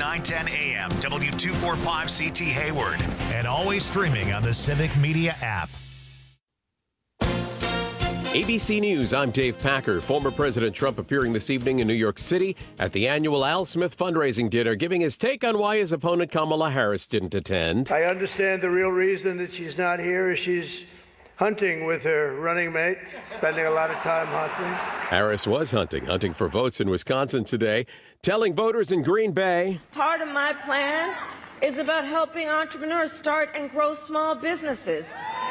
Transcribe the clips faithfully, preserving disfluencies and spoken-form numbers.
nine ten A M, W two forty-five C T Hayward, and always streaming on the Civic Media app. A B C News, I'm Dave Packer. Former President Trump appearing this evening in New York City at the annual Al Smith fundraising dinner, giving his take on why his opponent Kamala Harris didn't attend. I understand the real reason that she's not here is she's hunting with her running mate, spending a lot of time hunting. Harris was hunting, hunting for votes in Wisconsin today, telling voters in Green Bay, part of my plan is about helping entrepreneurs start and grow small businesses.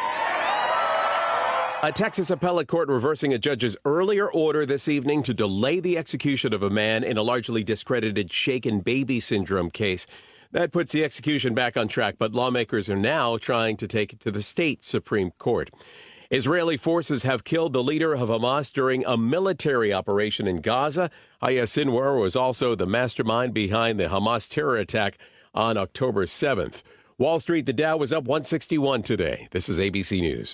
A Texas appellate court reversing a judge's earlier order this evening to delay the execution of a man in a largely discredited shaken baby syndrome case. That puts the execution back on track, but lawmakers are now trying to take it to the state Supreme Court. Israeli forces have killed the leader of Hamas during a military operation in Gaza. Yahya Sinwar was also the mastermind behind the Hamas terror attack on October seventh. Wall Street, the Dow was up one sixty-one today. This is A B C News.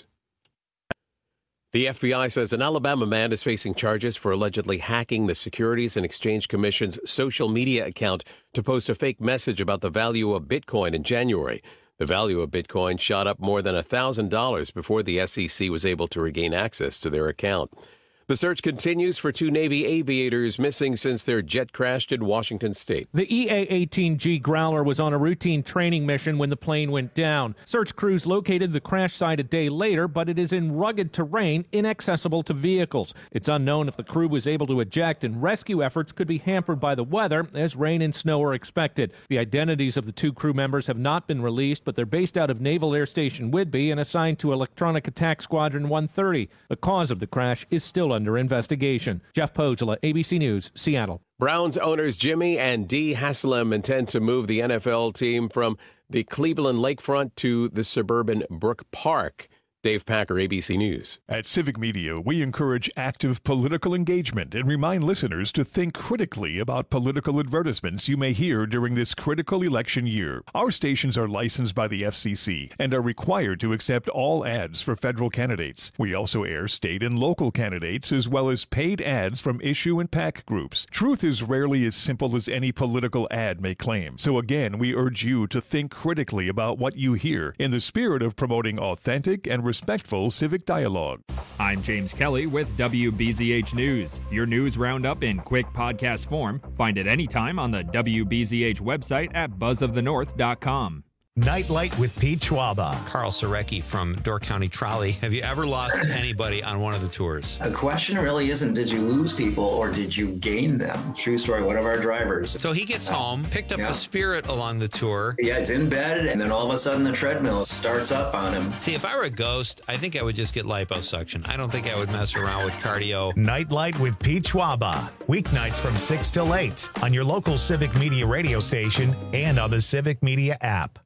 The F B I says an Alabama man is facing charges for allegedly hacking the Securities and Exchange Commission's social media account to post a fake message about the value of Bitcoin in January. The value of Bitcoin shot up more than one thousand dollars before the S E C was able to regain access to their account. The search continues for two Navy aviators missing since their jet crashed in Washington State. The E A eighteen G Growler was on a routine training mission when the plane went down. Search crews located the crash site a day later, but it is in rugged terrain, inaccessible to vehicles. It's unknown if the crew was able to eject, and rescue efforts could be hampered by the weather, as rain and snow are expected. The identities of the two crew members have not been released, but they're based out of Naval Air Station Whidbey and assigned to Electronic Attack Squadron one thirty. The cause of the crash is still under investigation. Jeff Pogela, A B C News, Seattle. Browns owners Jimmy and Dee Haslam intend to move the N F L team from the Cleveland lakefront to the suburban Brook Park. Dave Packer, A B C News. At Civic Media, we encourage active political engagement and remind listeners to think critically about political advertisements you may hear during this critical election year. Our stations are licensed by the F C C and are required to accept all ads for federal candidates. We also air state and local candidates as well as paid ads from issue and PAC groups. Truth is rarely as simple as any political ad may claim. So again, we urge you to think critically about what you hear in the spirit of promoting authentic and respectful civic dialogue. I'm James Kelly with W B Z H News. Your news roundup in quick podcast form. Find it anytime on the W B Z H website at buzz of the north dot com. Nightlight with Pete Schwaba. Carl Sarecki from Door County Trolley. Have you ever lost anybody on one of the tours? The question really isn't did you lose people or did you gain them? True story, one of our drivers. So he gets home, picked up yeah. a Spirit along the tour. Yeah, he's in bed, and then all of a sudden the treadmill starts up on him. See, if I were a ghost, I think I would just get liposuction. I don't think I would mess around with cardio. Nightlight with Pete Schwaba. Weeknights from six till eight on your local Civic Media radio station and on the Civic Media app.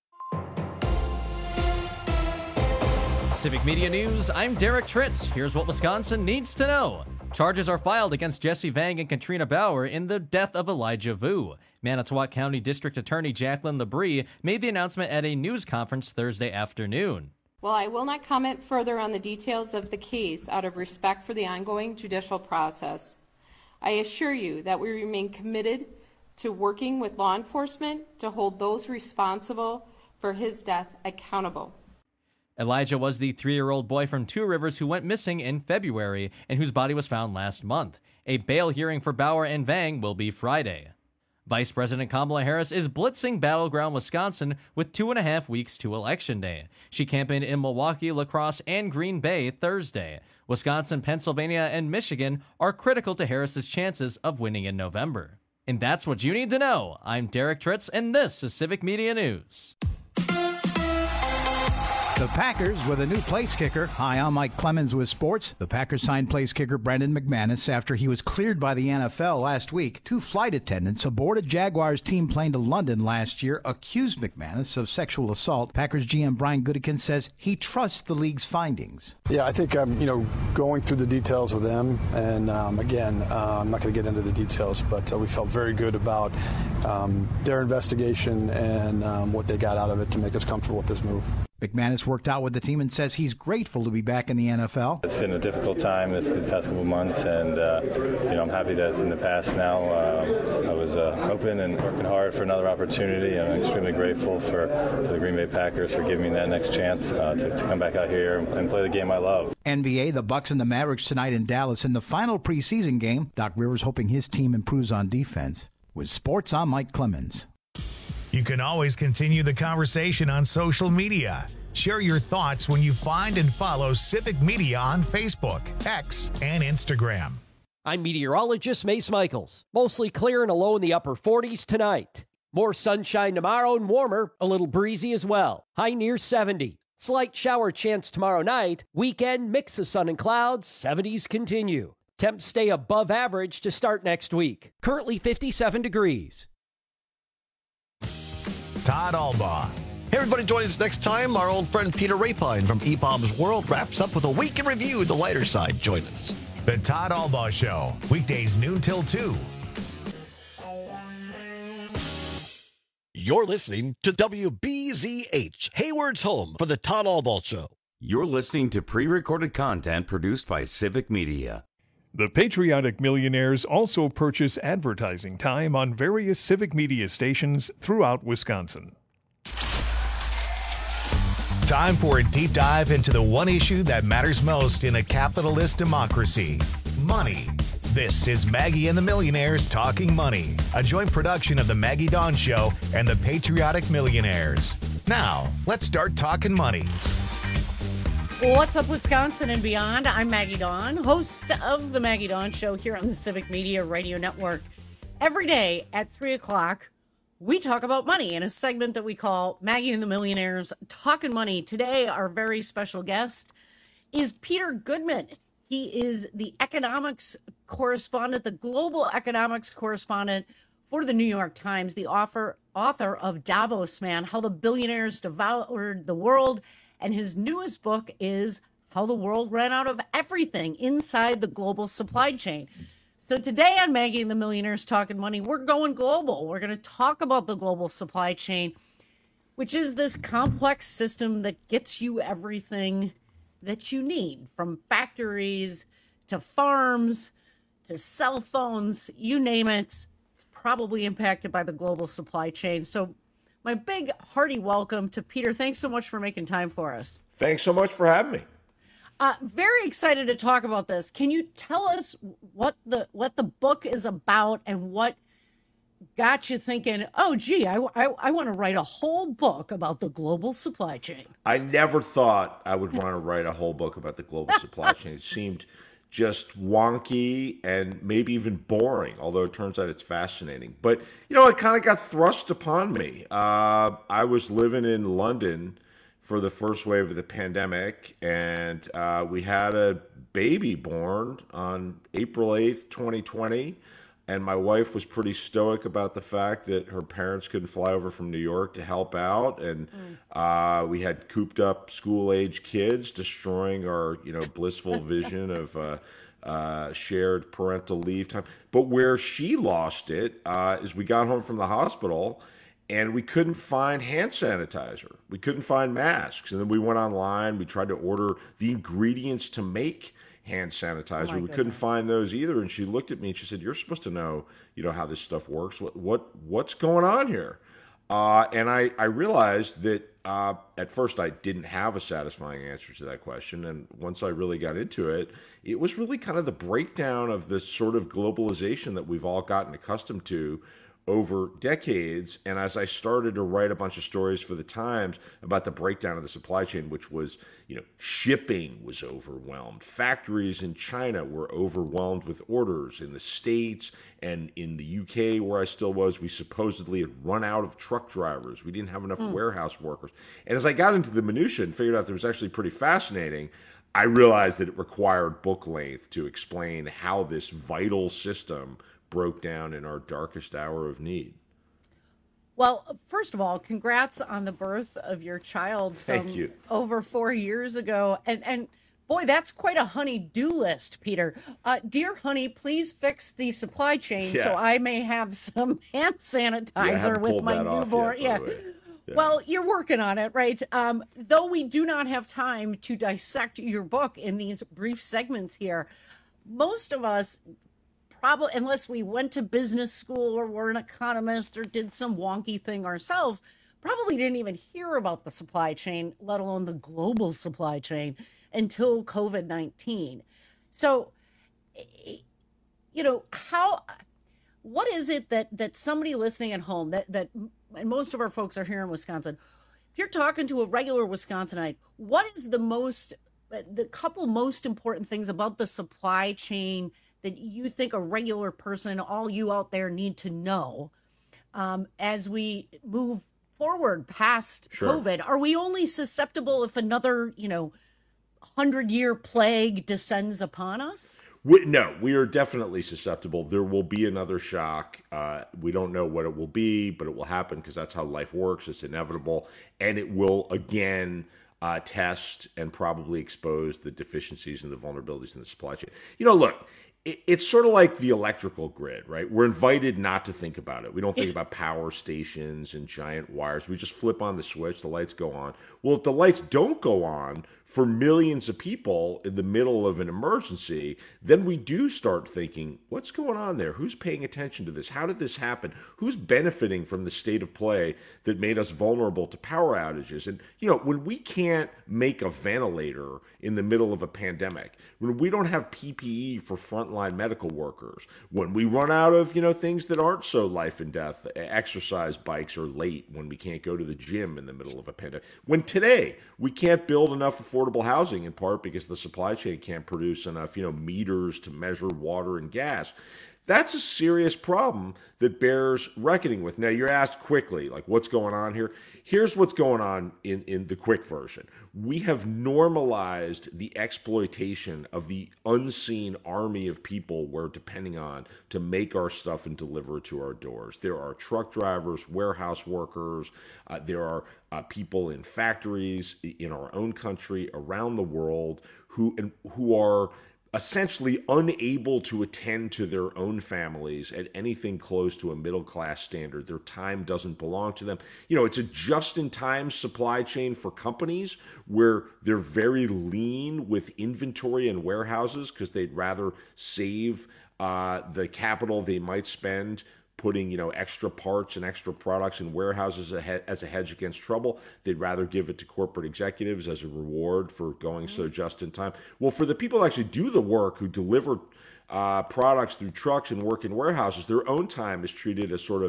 Civic Media News, I'm Derek Tritz. Here's what Wisconsin needs to know. Charges are filed against Jesse Vang and Katrina Bauer in the death of Elijah Vu. Manitowoc County District Attorney Jacqueline Labrie made the announcement at a news conference Thursday afternoon. While I will not comment further on the details of the case out of respect for the ongoing judicial process, I assure you that we remain committed to working with law enforcement to hold those responsible for his death accountable. Elijah was the three-year-old boy from Two Rivers who went missing in February and whose body was found last month. A bail hearing for Bauer and Vang will be Friday. Vice President Kamala Harris is blitzing battleground Wisconsin with two and a half weeks to Election Day. She campaigned in Milwaukee, La Crosse, and Green Bay Thursday. Wisconsin, Pennsylvania, and Michigan are critical to Harris's chances of winning in November. And that's what you need to know. I'm Derek Tritz, and this is Civic Media News. The Packers with a new place kicker. Hi, I'm Mike Clemens with sports. The Packers signed place kicker Brendan McManus after he was cleared by the N F L last week. Two flight attendants aboard a Jaguars team plane to London last year accused McManus of sexual assault. Packers G M Brian Gutekunst says he trusts the league's findings. Yeah, I think I'm, you know, going through the details with them, and um, again, uh, I'm not going to get into the details, but uh, we felt very good about um, their investigation and um, what they got out of it to make us comfortable with this move. McManus worked out with the team and says he's grateful to be back in the N F L. It's been a difficult time this, these past couple of months, and uh, you know I'm happy that it's in the past now. Uh, I was uh, hoping and working hard for another opportunity, and I'm extremely grateful for, for the Green Bay Packers for giving me that next chance uh, to, to come back out here and play the game I love. N B A, the Bucks and the Mavericks tonight in Dallas in the final preseason game. Doc Rivers hoping his team improves on defense. With sports, I'm Mike Clemens. You can always continue the conversation on social media. Share your thoughts when you find and follow Civic Media on Facebook, X, and Instagram. I'm meteorologist Mace Michaels. Mostly clear and a low in the upper forties tonight. More sunshine tomorrow and warmer, a little breezy as well. High near seventy. Slight shower chance tomorrow night. Weekend mix of sun and clouds. seventies continue. Temps stay above average to start next week. Currently fifty-seven degrees. Todd Albaugh. Hey, everybody, join us next time. Our old friend Peter Rapine from E B O M's World wraps up with a week in review, the lighter side. Join us. The Todd Albaugh Show, weekdays noon till two. You're listening to W B Z H, Hayward's home for the Todd Albaugh Show. You're listening to pre-recorded content produced by Civic Media. The Patriotic Millionaires also purchase advertising time on various Civic Media stations throughout Wisconsin. Time for a deep dive into the one issue that matters most in a capitalist democracy: money. This is Maggie and the Millionaires Talking Money, a joint production of the Maggie Dawn Show and the Patriotic Millionaires. Now, let's start talking money. What's up, Wisconsin and beyond? I'm Maggie Dawn, host of the Maggie Dawn Show here on the Civic Media Radio Network. Every day at three o'clock, we talk about money in a segment that we call Maggie and the Millionaires Talking Money. Today, our very special guest is Peter Goodman. He is the economics correspondent, the global economics correspondent for the New York Times, the author, author of Davos Man, How the Billionaires Devoured the World. And his newest book is How the World Ran Out of Everything Inside the Global Supply Chain. So today on Maggie and the Millionaires Talking Money, we're going global. We're going to talk about the global supply chain, which is this complex system that gets you everything that you need, from factories to farms to cell phones, you name it. It's probably impacted by the global supply chain. So my big hearty welcome to Peter. Thanks so much for making time for us. Thanks so much for having me. Uh, very excited to talk about this. Can you tell us what the what the book is about and what got you thinking, oh, gee, I, I, I want to write a whole book about the global supply chain? I never thought I would want to write a whole book about the global supply chain. It seemed just wonky and maybe even boring, although it turns out it's fascinating. But, you know, it kind of got thrust upon me. Uh, I was living in London for the first wave of the pandemic, and uh, we had a baby born on April eighth, twenty twenty. And my wife was pretty stoic about the fact that her parents couldn't fly over from New York to help out. And mm. uh, we had cooped up school-age kids, destroying our, you know, blissful vision of uh, uh, shared parental leave time. But where she lost it uh, is we got home from the hospital and we couldn't find hand sanitizer. We couldn't find masks. And then we went online. We tried to order the ingredients to make hand sanitizer. Oh we couldn't find those either. And she looked at me and she said, "You're supposed to know, you know, how this stuff works. What, what, what's going on here?" Uh, and I, I realized that uh, at first I didn't have a satisfying answer to that question. And once I really got into it, it was really kind of the breakdown of this sort of globalization that we've all gotten accustomed to over decades. And as I started to write a bunch of stories for the Times about the breakdown of the supply chain, which was, you know, shipping was overwhelmed. Factories in China were overwhelmed with orders. In the States and in the U K, where I still was, we supposedly had run out of truck drivers. We didn't have enough mm. warehouse workers. And as I got into the minutia and figured out that it was actually pretty fascinating, I realized that it required book length to explain how this vital system broke down in our darkest hour of need. Well, first of all, congrats on the birth of your child some Thank you. over four years ago. And and boy, that's quite a honey-do list, Peter. Uh, dear honey, please fix the supply chain yeah. so I may have some hand sanitizer yeah, with my newborn. Yet, yeah. Well, you're working on it, right? Um, though we do not have time to dissect your book in these brief segments here, most of us probably, unless we went to business school or were an economist or did some wonky thing ourselves, probably didn't even hear about the supply chain, let alone the global supply chain, until COVID nineteen. So, you know, how, what is it that, that somebody listening at home, that, that, and most of our folks are here in Wisconsin, if you're talking to a regular Wisconsinite, what is the most, the couple most important things about the supply chain that you think a regular person, all you out there, need to know um, as we move forward past Sure. COVID? Are we only susceptible if another, you know, hundred-year plague descends upon us? We, no, we are definitely susceptible. There will be another shock. Uh, we don't know what it will be, but it will happen because that's how life works. It's inevitable. And it will, again, uh, test and probably expose the deficiencies and the vulnerabilities in the supply chain. You know, look, it, it's sort of like the electrical grid, right? We're invited not to think about it. We don't think about power stations and giant wires. We just flip on the switch, the lights go on. Well, if the lights don't go on for millions of people in the middle of an emergency, then we do start thinking, what's going on there? Who's paying attention to this? How did this happen? Who's benefiting from the state of play that made us vulnerable to power outages? And, you know, when we can't make a ventilator in the middle of a pandemic, when we don't have P P E for frontline medical workers, when we run out of, you know, things that aren't so life and death, exercise bikes are late, when we can't go to the gym in the middle of a pandemic, when today we can't build enough affordable housing, in part because the supply chain can't produce enough, you know, meters to measure water and gas. That's a serious problem that bears reckoning with. Now, you're asked quickly, like, what's going on here? Here's what's going on in, in the quick version. We have normalized the exploitation of the unseen army of people we're depending on to make our stuff and deliver it to our doors. There are truck drivers, warehouse workers, uh, there are uh, people in factories in our own country, around the world, who and who are essentially unable to attend to their own families at anything close to a middle-class standard. Their time doesn't belong to them. You know, it's a just-in-time supply chain for companies where they're very lean with inventory and warehouses because they'd rather save uh, the capital they might spend putting, you know, extra parts and extra products in warehouses as a hedge against trouble. They'd rather give it to corporate executives as a reward for going so just in time. Well, for the people who actually do the work, who deliver uh, products through trucks and work in warehouses, their own time is treated as sort of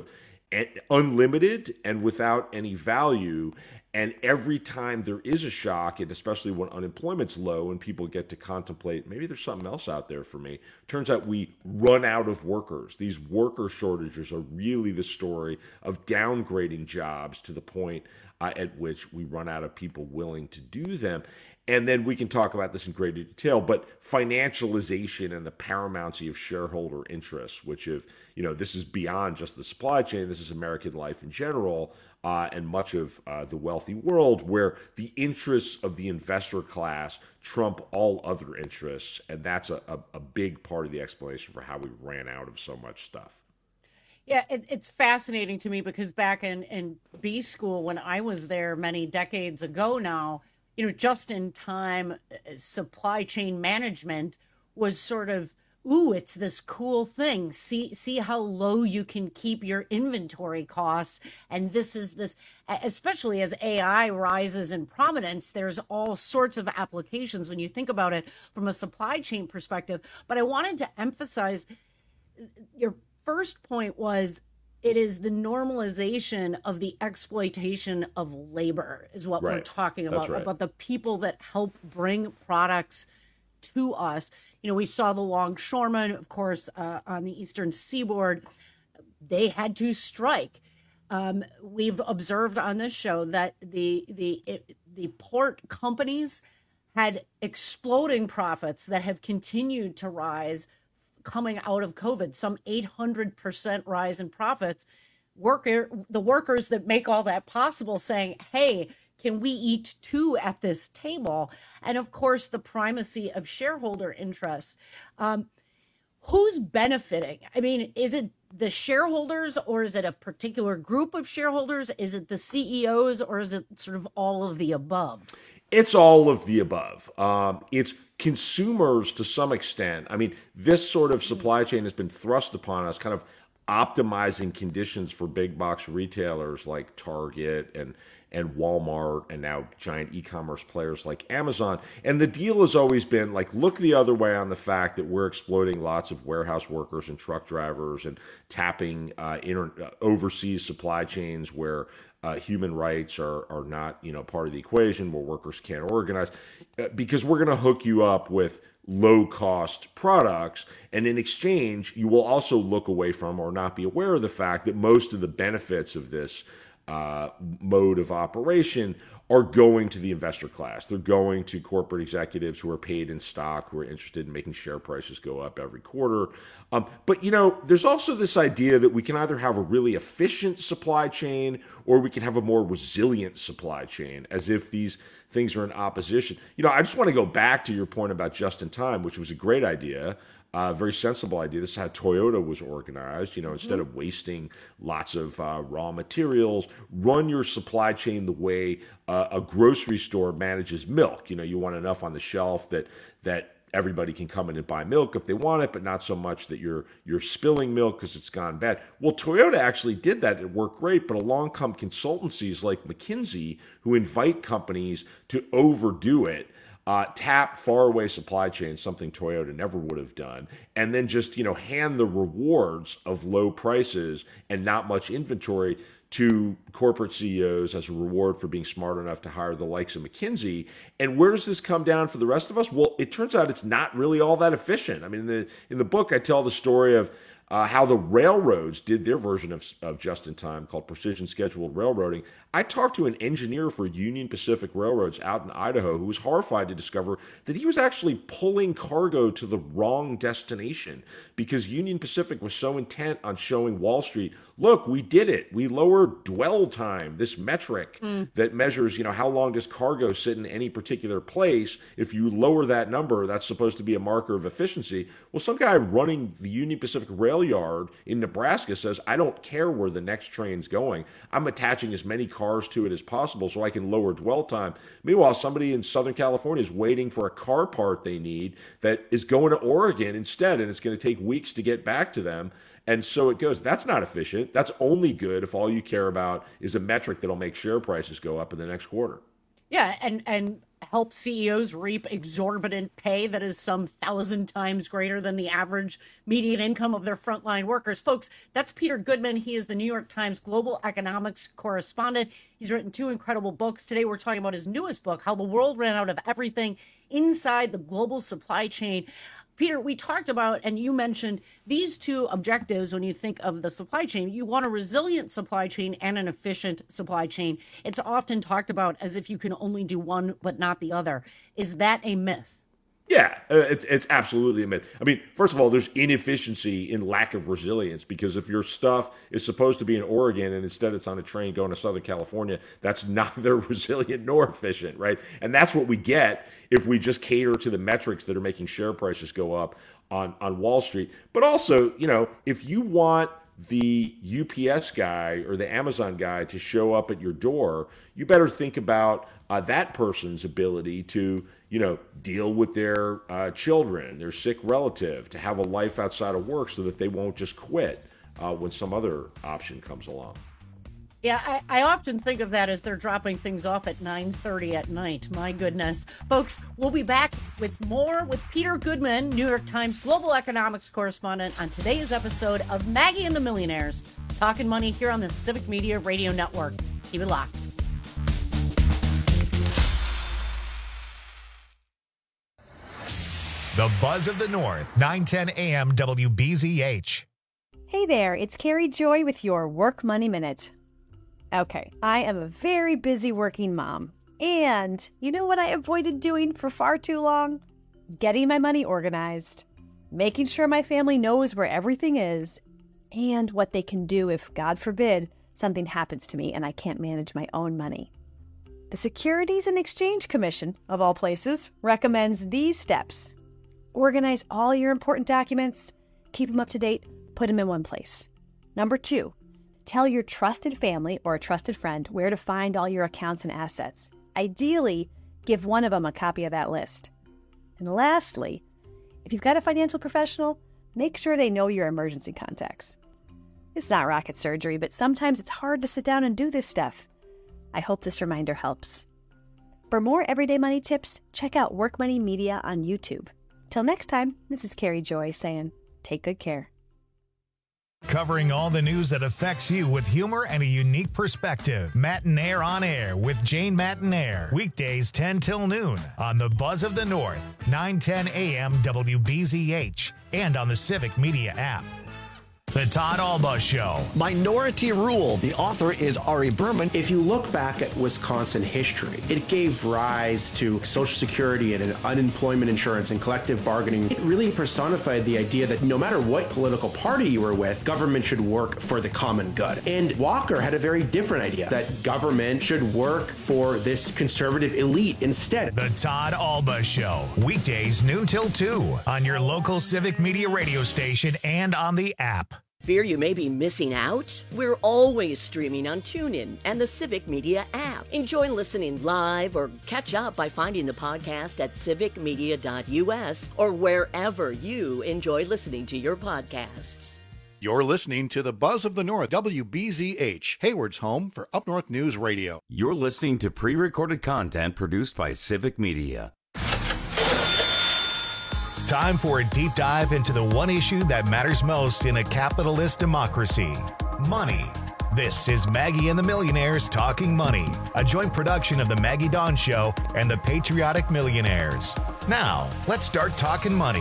unlimited and without any value. And every time there is a shock, and especially when unemployment's low and people get to contemplate, maybe there's something else out there for me, turns out we run out of workers. These worker shortages are really the story of downgrading jobs to the point uh, at which we run out of people willing to do them. And then we can talk about this in greater detail, but financialization and the paramountcy of shareholder interests, which if, you know, this is beyond just the supply chain, this is American life in general, uh, and much of uh, the wealthy world, where the interests of the investor class trump all other interests. And that's a, a, a big part of the explanation for how we ran out of so much stuff. Yeah, it, it's fascinating to me because back in, in B school, when I was there many decades ago now, you know, just-in-time supply chain management was sort of, ooh, it's this cool thing. See, see how low you can keep your inventory costs. And this is this, especially as A I rises in prominence, there's all sorts of applications when you think about it from a supply chain perspective. But I wanted to emphasize your first point was, it is the normalization of the exploitation of labor is what right. we're talking about, right. about the people that help bring products to us. You know, we saw the longshoremen, of course, uh, on the eastern seaboard. They had to strike. Um, we've observed on this show that the the it, the port companies had exploding profits that have continued to rise coming out of COVID, some eight hundred percent rise in profits. Worker, the workers that make all that possible saying, hey, can we eat two at this table? And of course, the primacy of shareholder interest. Um, who's benefiting? I mean, is it the shareholders, or is it a particular group of shareholders? Is it the C E Os, or is it sort of all of the above? It's all of the above. Um, it's consumers to some extent. I mean, this sort of supply chain has been thrust upon us, kind of optimizing conditions for big box retailers like Target and and Walmart, and now giant e-commerce players like Amazon. And the deal has always been like, look the other way on the fact that we're exploiting lots of warehouse workers and truck drivers and tapping uh, inter- uh, overseas supply chains where uh, human rights are are not, you know, part of the equation, where workers can't organize, uh, because we're going to hook you up with low-cost products, and in exchange, you will also look away from or not be aware of the fact that most of the benefits of this uh, mode of operation are going to the investor class. They're going to corporate executives who are paid in stock, who are interested in making share prices go up every quarter. Um, but, you know, there's also this idea that we can either have a really efficient supply chain or we can have a more resilient supply chain, as if these things are in opposition. You know, I just want to go back to your point about just-in-time, which was a great idea. A uh, very sensible idea. This is how Toyota was organized. You know, instead mm-hmm. of wasting lots of uh, raw materials, run your supply chain the way uh, a grocery store manages milk. You know, you want enough on the shelf that that everybody can come in and buy milk if they want it, but not so much that you're you're spilling milk because it's gone bad. Well, Toyota actually did that. It worked great, but along come consultancies like McKinsey who invite companies to overdo it. Uh, tap faraway supply chains, something Toyota never would have done, and then just, you know, hand the rewards of low prices and not much inventory to corporate C E Os as a reward for being smart enough to hire the likes of McKinsey. And where does this come down for the rest of us? Well, it turns out it's not really all that efficient. I mean, in the in the book, I tell the story of Uh, how the railroads did their version of, of just-in-time called precision scheduled railroading. I talked to an engineer for Union Pacific Railroads out in Idaho who was horrified to discover that he was actually pulling cargo to the wrong destination because Union Pacific was so intent on showing Wall Street, look, we did it. We lowered dwell time, this metric mm. that measures, you know, how long does cargo sit in any particular place. If you lower that number, that's supposed to be a marker of efficiency. Well, some guy running the Union Pacific Rail yard in Nebraska says, I don't care where the next train's going. I'm attaching as many cars to it as possible so I can lower dwell time. Meanwhile, somebody in Southern California is waiting for a car part they need that is going to Oregon instead, and it's going to take weeks to get back to them. And so it goes. That's not efficient. That's only good if all you care about is a metric that'll make share prices go up in the next quarter. Yeah, and and help C E Os reap exorbitant pay that is some thousand times greater than the average median income of their frontline workers. Folks, that's Peter Goodman. He is the New York Times global economics correspondent. He's written two incredible books. Today we're talking about his newest book, How the World Ran Out of Everything Inside the Global Supply Chain. Peter, we talked about, and you mentioned these two objectives when you think of the supply chain. You want a resilient supply chain and an efficient supply chain. It's often talked about as if you can only do one but not the other. Is that a myth? Yeah, uh, it's, it's absolutely a myth. I mean, first of all, there's inefficiency in lack of resilience, because if your stuff is supposed to be in Oregon and instead it's on a train going to Southern California, that's neither resilient nor efficient, right? And that's what we get if we just cater to the metrics that are making share prices go up on, on Wall Street. But also, you know, if you want the U P S guy or the Amazon guy to show up at your door, you better think about uh, that person's ability to, you know, deal with their uh, children, their sick relative, to have a life outside of work so that they won't just quit uh, when some other option comes along. Yeah, I, I often think of that as they're dropping things off at nine thirty at night. My goodness. Folks, we'll be back with more with Peter Goodman, New York Times global economics correspondent, on today's episode of Maggie and the Millionaires, Talking Money here on the Civic Media Radio Network. Keep it locked. The Buzz of the North, nine ten A M W B Z H. Hey there, it's Carrie Joy with your Work Money Minute. Okay, I am a very busy working mom. And you know what I avoided doing for far too long? Getting my money organized. Making sure my family knows where everything is and what they can do if, God forbid, something happens to me and I can't manage my own money. The Securities and Exchange Commission, of all places, recommends these steps. Organize all your important documents, Keep them up to date, put them in one place. Number two, tell your trusted family or a trusted friend where to find all your accounts and assets. Ideally, give one of them a copy of that list. And lastly, if you've got a financial professional, make sure they know your emergency contacts. It's not rocket surgery, but sometimes it's hard to sit down and do this stuff. I hope this reminder helps. For more everyday money tips, check out Work Money Media on YouTube. Till next time, this is Carrie Joy saying, take good care. Covering all the news that affects you with humor and a unique perspective. Matinaire on Air with Jane Matinaire. Weekdays ten till noon on the Buzz of the North, nine ten a.m. W B Z H, and on the Civic Media app. The Todd Alba Show. Minority Rule. The author is Ari Berman. If you look back at Wisconsin history, it gave rise to Social Security and unemployment insurance and collective bargaining. It really personified the idea that no matter what political party you were with, government should work for the common good. And Walker had a very different idea, that government should work for this conservative elite instead. The Todd Alba Show. Weekdays noon till two on your local Civic Media radio station and on the app. Fear you may be missing out? We're always streaming on TuneIn and the Civic Media app. Enjoy listening live or catch up by finding the podcast at civic media dot u s or wherever you enjoy listening to your podcasts. You're listening to the Buzz of the North, W B Z H, Hayward's home for Up North News Radio. You're listening to pre-recorded content produced by Civic Media. Time for a deep dive into the one issue that matters most in a capitalist democracy: money. This is Maggie and the Millionaires Talking Money, a joint production of the Maggie Dawn Show and the Patriotic Millionaires. Now, let's start talking money.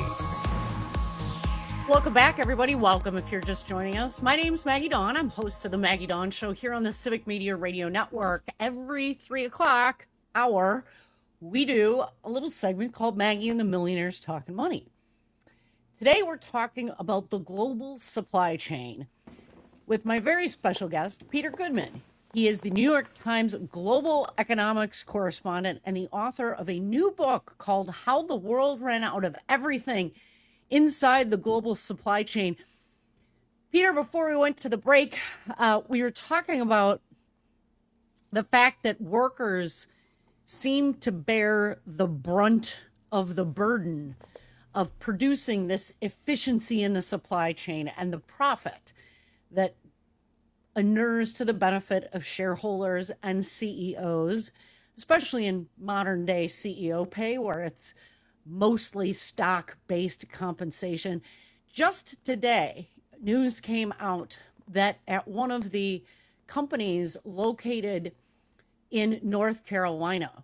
Welcome back, everybody. Welcome if you're just joining us. My name's Maggie Dawn. I'm host of the Maggie Dawn Show here on the Civic Media Radio Network. Every three o'clock hour, we do a little segment called Maggie and the Millionaires Talking Money. Today, we're talking about the global supply chain with my very special guest, Peter Goodman. He is the New York Times global economics correspondent and the author of a new book called How the World Ran Out of Everything Inside the Global Supply Chain. Peter, before we went to the break, uh, we were talking about the fact that workers seem to bear the brunt of the burden of producing this efficiency in the supply chain and the profit that inures to the benefit of shareholders and C E Os, especially in modern day C E O pay, where it's mostly stock-based compensation. Just today, news came out that at one of the companies located in North Carolina,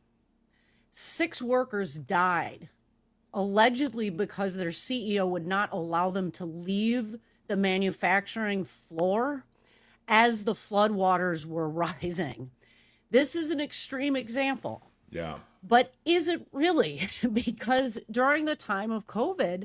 six workers died, allegedly because their C E O would not allow them to leave the manufacturing floor as the floodwaters were rising. This is an extreme example. Yeah. But is it really? Because during the time of COVID,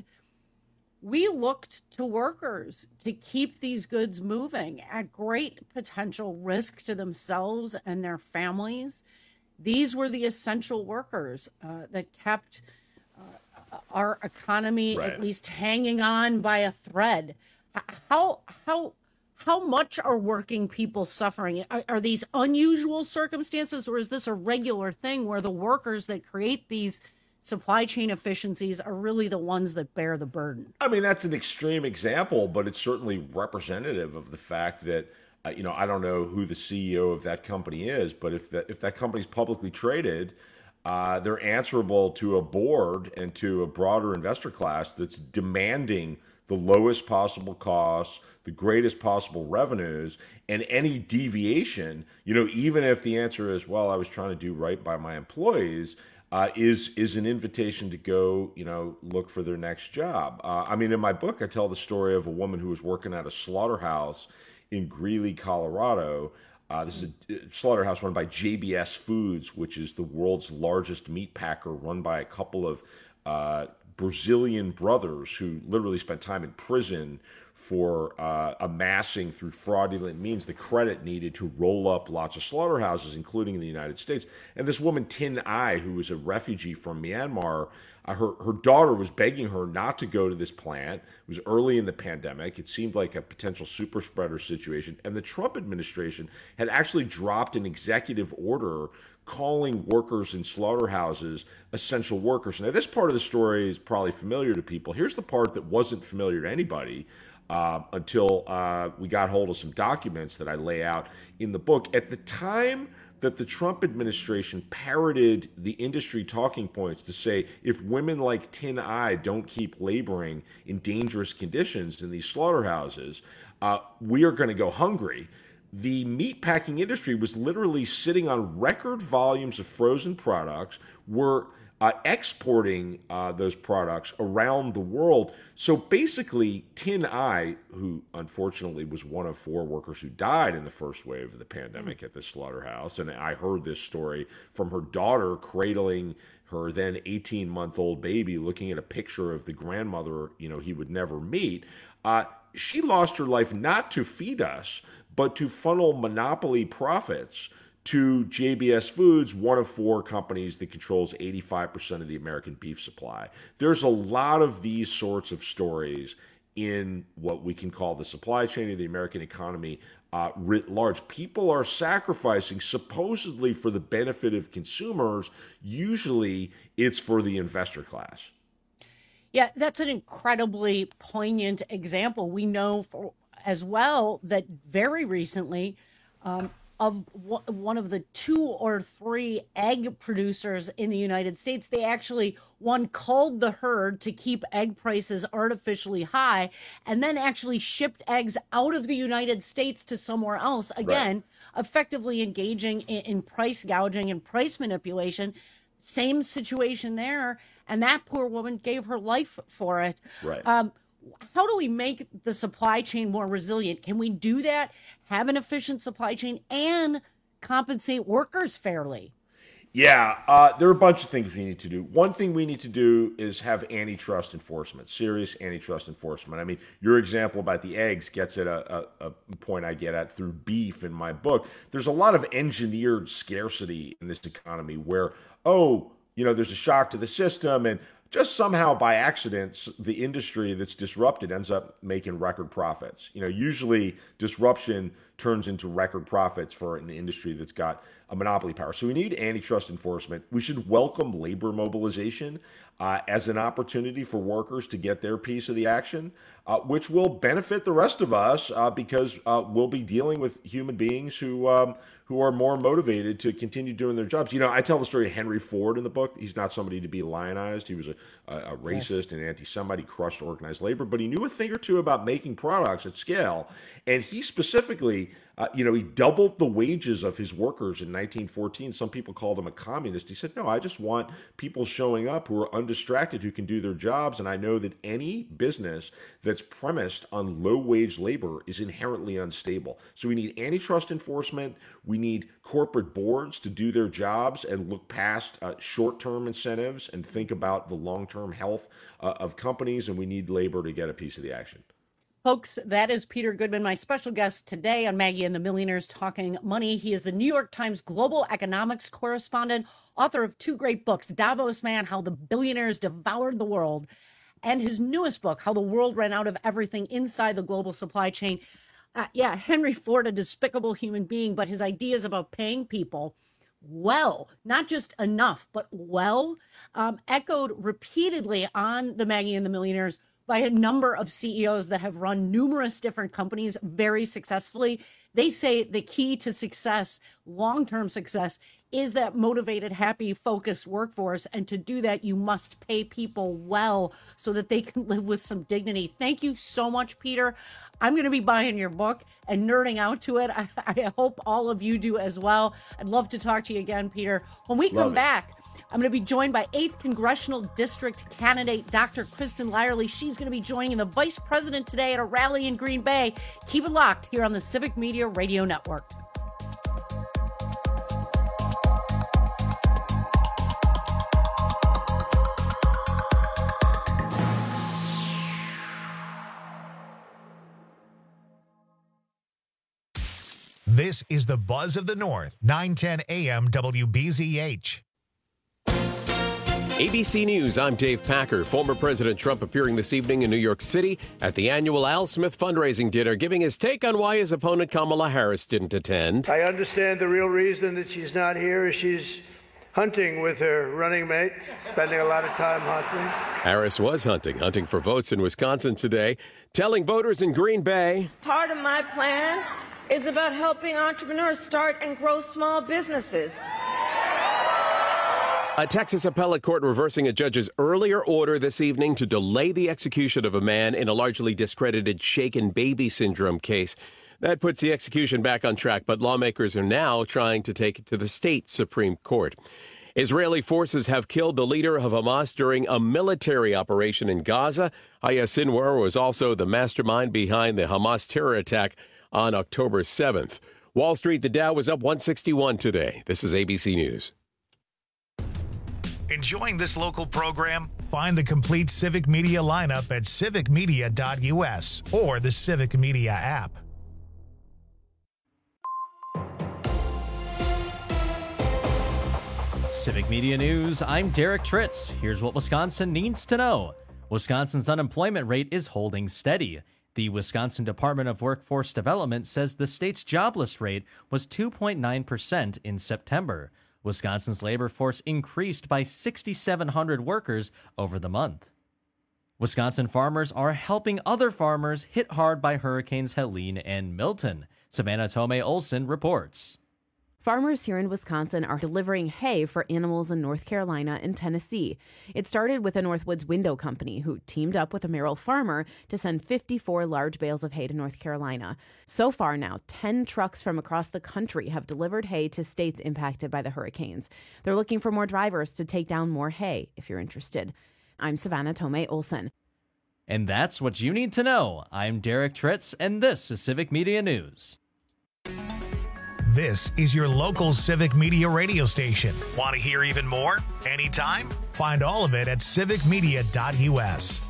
we looked to workers to keep these goods moving at great potential risk to themselves and their families. These were the essential workers uh, that kept uh, our economy right. at least hanging on by a thread. How how how much are working people suffering? Are, are these unusual circumstances, or is this a regular thing where the workers that create these supply chain efficiencies are really the ones that bear the burden? I mean, that's an extreme example, but it's certainly representative of the fact that, uh, you know, I don't know who the C E O of that company is, but if that, if that company's publicly traded, uh, they're answerable to a board and to a broader investor class that's demanding the lowest possible costs, the greatest possible revenues, and any deviation, you know, even if the answer is, well, I was trying to do right by my employees, Uh, is is an invitation to go, you know, look for their next job. Uh, I mean, in my book, I tell the story of a woman who was working at a slaughterhouse in Greeley, Colorado. Uh, this is a slaughterhouse run by J B S Foods, which is the world's largest meat packer, run by a couple of uh, Brazilian brothers who literally spent time in prison for uh, amassing through fraudulent means the credit needed to roll up lots of slaughterhouses, including in the United States. And this woman, Tin Ai, who was a refugee from Myanmar, uh, her, her daughter was begging her not to go to this plant. It was early in the pandemic. It seemed like a potential super spreader situation. And the Trump administration had actually dropped an executive order calling workers in slaughterhouses essential workers. Now, this part of the story is probably familiar to people. Here's the part that wasn't familiar to anybody. Uh, until uh, we got hold of some documents that I lay out in the book. At the time that the Trump administration parroted the industry talking points to say, if women like Tin Ai don't keep laboring in dangerous conditions in these slaughterhouses, uh, we are going to go hungry. The meatpacking industry was literally sitting on record volumes of frozen products, were Uh, exporting uh, those products around the world. So basically, Tin Ai, who unfortunately was one of four workers who died in the first wave of the pandemic at this slaughterhouse, and I heard this story from her daughter cradling her then eighteen-month-old baby, looking at a picture of the grandmother, you know, he would never meet. Uh, she lost her life not to feed us, but to funnel monopoly profits to J B S Foods, one of four companies that controls eighty-five percent of the American beef supply. There's a lot of these sorts of stories in what we can call the supply chain of the American economy uh, writ large. People are sacrificing supposedly for the benefit of consumers. Usually it's for the investor class. Yeah, that's an incredibly poignant example. We know for, as well that very recently, um, of one of the two or three egg producers in the United States, they actually, one culled the herd to keep egg prices artificially high and then actually shipped eggs out of the United States to somewhere else, again, right. effectively engaging in, in price gouging and price manipulation. Same situation there. And that poor woman gave her life for it. Right. Um, How do we make the supply chain more resilient? Can we do that, have an efficient supply chain, and compensate workers fairly? Yeah, uh, there are a bunch of things we need to do. One thing we need to do is have antitrust enforcement, serious antitrust enforcement. I mean, your example about the eggs gets at a, a, a point I get at through beef in my book. There's a lot of engineered scarcity in this economy where, oh, you know, there's a shock to the system and just somehow by accident, the industry that's disrupted ends up making record profits. You know, usually disruption turns into record profits for an industry that's got a monopoly power. So we need antitrust enforcement. We should welcome labor mobilization uh, as an opportunity for workers to get their piece of the action, uh, which will benefit the rest of us uh, because uh, we'll be dealing with human beings who um, who are more motivated to continue doing their jobs. You know, I tell the story of Henry Ford in the book. He's not somebody to be lionized. He was a, a, a racist yes. and anti-Semite. He crushed organized labor, but he knew a thing or two about making products at scale. And he specifically, uh, you know, he doubled the wages of his workers in nineteen fourteen. Some people called him a communist. He said, no, I just want people showing up who are undistracted, who can do their jobs. And I know that any business that's premised on low-wage labor is inherently unstable. So we need antitrust enforcement. We need corporate boards to do their jobs and look past uh, short-term incentives and think about the long-term health uh, of companies. And we need labor to get a piece of the action. Folks, that is Peter Goodman, my special guest today on Maggie and the Millionaires Talking Money. He is the New York Times global economics correspondent, author of two great books, Davos Man, How the Billionaires Devoured the World, and his newest book, How the World Ran Out of Everything Inside the Global Supply Chain. Uh, yeah, Henry Ford, a despicable human being, but his ideas about paying people well, not just enough, but well, um, echoed repeatedly on the Maggie and the Millionaires by a number of C E Os that have run numerous different companies very successfully. They say the key to success, long-term success, is that motivated, happy, focused workforce. And to do that, you must pay people well so that they can live with some dignity. Thank you so much, Peter. I'm going to be buying your book and nerding out to it. I, I hope all of you do as well. I'd love to talk to you again, Peter. When we Love come it. back, I'm going to be joined by eighth Congressional District candidate Doctor Kristen Lyerly. She's going to be joining the vice president today at a rally in Green Bay. Keep it locked here on the Civic Media Radio Network. This is the Buzz of the North, nine ten A M W B Z H. A B C News, I'm Dave Packer. Former President Trump appearing this evening in New York City at the annual Al Smith fundraising dinner, giving his take on why his opponent Kamala Harris didn't attend. I understand the real reason that she's not here is she's hunting with her running mate, spending a lot of time hunting. Harris was hunting, hunting for votes in Wisconsin today, telling voters in Green Bay, part of my plan is about helping entrepreneurs start and grow small businesses. a Texas appellate court reversing a judge's earlier order this evening to delay the execution of a man in a largely discredited shaken baby syndrome case. That puts the execution back on track, but lawmakers are now trying to take it to the state Supreme Court. Israeli forces have killed the leader of Hamas during a military operation in Gaza. Yahya Sinwar was also the mastermind behind the Hamas terror attack on October seventh. Wall Street, the Dow was up one sixty-one today. This is A B C News. Enjoying this local program? Find the complete Civic Media lineup at civic media dot U S or the Civic Media app. Civic Media News, I'm Derek Tritz. Here's what Wisconsin needs to know. Wisconsin's unemployment rate is holding steady. The Wisconsin Department of Workforce Development says the state's jobless rate was two point nine percent in September. Wisconsin's labor force increased by six thousand seven hundred workers over the month. Wisconsin farmers are helping other farmers hit hard by Hurricanes Helene and Milton. Savannah Tomei Olson reports. Farmers here in Wisconsin are delivering hay for animals in North Carolina and Tennessee. It started with a Northwoods Window Company, who teamed up with a Merrill farmer to send fifty-four large bales of hay to North Carolina. So far now, ten trucks from across the country have delivered hay to states impacted by the hurricanes. They're looking for more drivers to take down more hay, if you're interested. I'm Savannah Tomei Olson. And that's what you need to know. I'm Derek Tritz, and this is Civic Media News. This is your local Civic Media radio station. Want to hear even more? Anytime? Find all of it at civic media dot U S.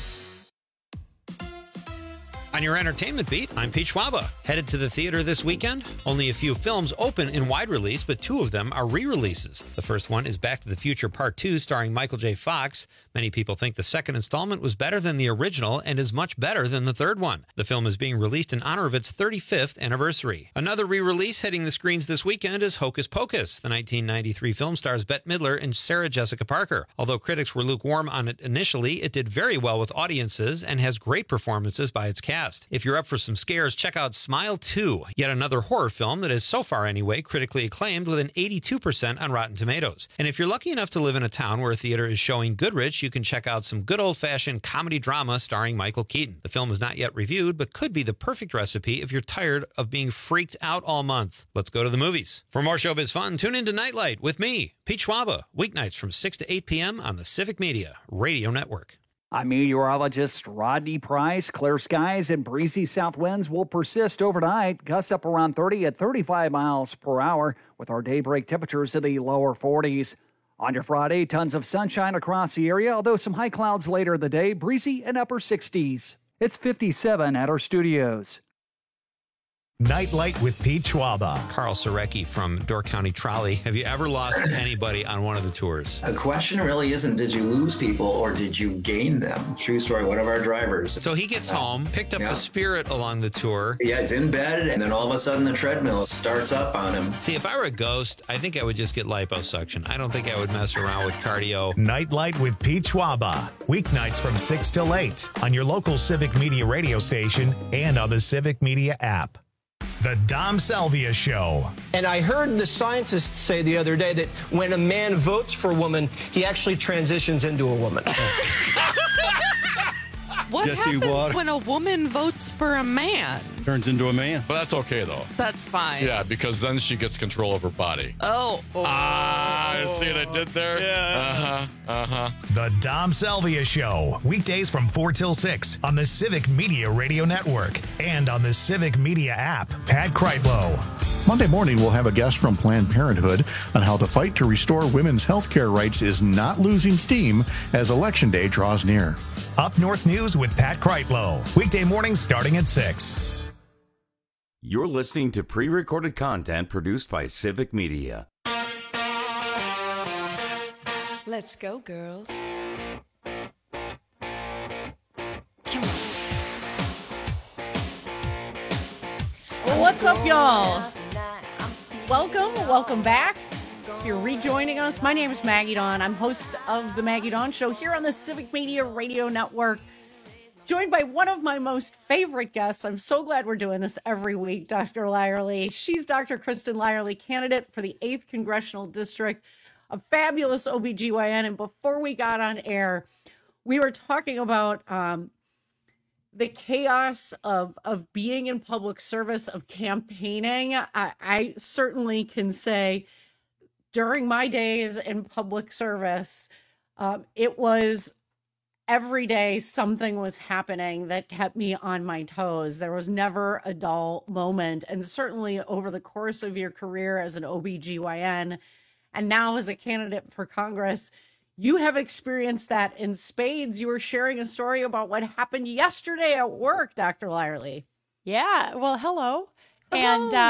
On your entertainment beat, I'm Pete Schwaba. Headed to the theater this weekend? Only a few films open in wide release, but two of them are re-releases. The first one is Back to the Future Part two, starring Michael J. Fox. Many people think the second installment was better than the original and is much better than the third one. The film is being released in honor of its thirty-fifth anniversary. Another re-release hitting the screens this weekend is Hocus Pocus. The nineteen ninety-three film stars Bette Midler and Sarah Jessica Parker. Although critics were lukewarm on it initially, it did very well with audiences and has great performances by its cast. If you're up for some scares, check out Smile two, yet another horror film that is, so far anyway, critically acclaimed with an eighty-two percent on Rotten Tomatoes. And if you're lucky enough to live in a town where a theater is showing Goodrich, you can check out some good old-fashioned comedy drama starring Michael Keaton. The film is not yet reviewed, but could be the perfect recipe if you're tired of being freaked out all month. Let's go to the movies. For more showbiz fun, tune in to Nightlight with me, Pete Schwaba, weeknights from six to eight p.m. on the Civic Media Radio Network. I'm meteorologist Rodney Price. Clear skies and breezy south winds will persist overnight. Gusts up around thirty at thirty-five miles per hour, with our daybreak temperatures in the lower forties. On your Friday, tons of sunshine across the area, although some high clouds later in the day, breezy and upper sixties. It's fifty-seven at our studios. Nightlight with Pete Schwaba. Carl Sorecki from Door County Trolley. Have you ever lost anybody on one of the tours? The question really isn't did you lose people or did you gain them? True story, one of our drivers. So he gets home, picked up yeah. a Spirit along the tour. Yeah, he's in bed, and then all of a sudden the treadmill starts up on him. See, if I were a ghost, I think I would just get liposuction. I don't think I would mess around with cardio. Nightlight with Pete Schwaba. Weeknights from six till eight on your local Civic Media radio station and on the Civic Media app. The Dom Salvia Show. And I heard the scientists say the other day that when a man votes for a woman, he actually transitions into a woman. What Jesse happens Water. when a woman votes for a man? Turns into a man. But that's okay, though. That's fine. Yeah, because then she gets control of her body. Oh. oh. Ah, you see what I did there? Yeah. Uh-huh, uh-huh. The Dom Salvia Show. Weekdays from four till six on the Civic Media Radio Network and on the Civic Media app. Pat Kreitlow. Monday morning, we'll have a guest from Planned Parenthood on how the fight to restore women's health care rights is not losing steam as Election Day draws near. Up North News with Pat Kreitlow. Weekday mornings starting at six. You're listening to pre-recorded content produced by Civic Media. Let's go, girls. What's up, y'all? Welcome, welcome back. If you're rejoining us, my name is Maggie Dawn. I'm host of the Maggie Dawn Show here on the Civic Media Radio Network. Joined by one of my most favorite guests. I'm so glad we're doing this every week, Doctor Lyerly. She's Doctor Kristen Lyerly, candidate for the eighth Congressional District, a fabulous O B G Y N. And before we got on air, we were talking about um, the chaos of, of being in public service, of campaigning. I, I certainly can say during my days in public service, um, it was every day something was happening that kept me on my toes. There was never a dull moment. And certainly over the course of your career as an O B G Y N and now as a candidate for Congress, you have experienced that in spades. You were sharing a story about what happened yesterday at work, Doctor Lyerly. Yeah, well, hello. Hello. And